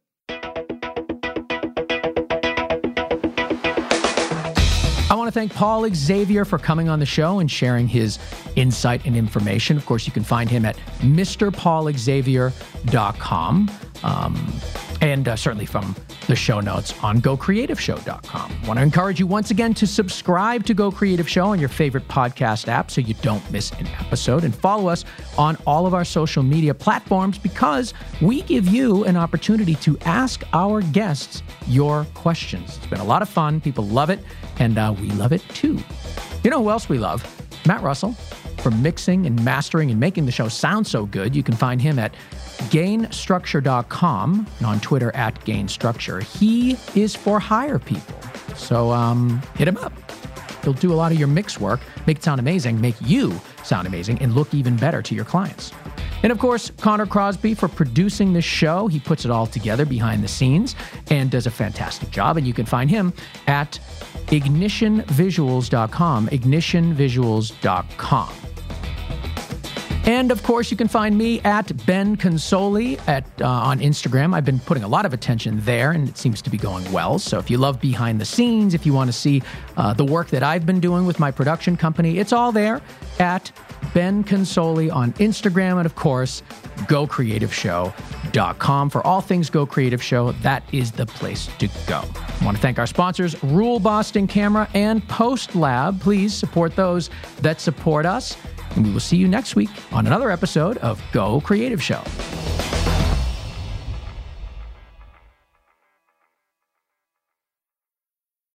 B: I want to thank Paul Xavier for coming on the show and sharing his insight and information. Of course, you can find him at Mister Paul Xavier dot com, um, and uh, certainly from the show notes on Go Creative Show dot com. I want to encourage you once again to subscribe to Go Creative Show on your favorite podcast app so you don't miss an episode, and follow us on all of our social media platforms, because we give you an opportunity to ask our guests your questions. It's been a lot of fun. People love it, and uh, we love it too. You know who else we love? Matt Russell. For mixing and mastering and making the show sound so good, you can find him at gain structure dot com and on Twitter at gainstructure. He is for hire people. So um, hit him up. He'll do a lot of your mix work, make it sound amazing, make you sound amazing, and look even better to your clients. And of course, Connor Crosby for producing this show. He puts it all together behind the scenes and does a fantastic job. And you can find him at ignition visuals dot com, ignition visuals dot com. And of course, you can find me at Ben Consoli at uh, on Instagram. I've been putting a lot of attention there, and it seems to be going well. So if you love behind the scenes, if you want to see uh, the work that I've been doing with my production company, it's all there at Ben Consoli on Instagram. And of course, go creative show dot com. For all things Go Creative Show, that is the place to go. I want to thank our sponsors, Rule Boston Camera and Post Lab. Please support those that support us. And we will see you next week on another episode of Go Creative Show.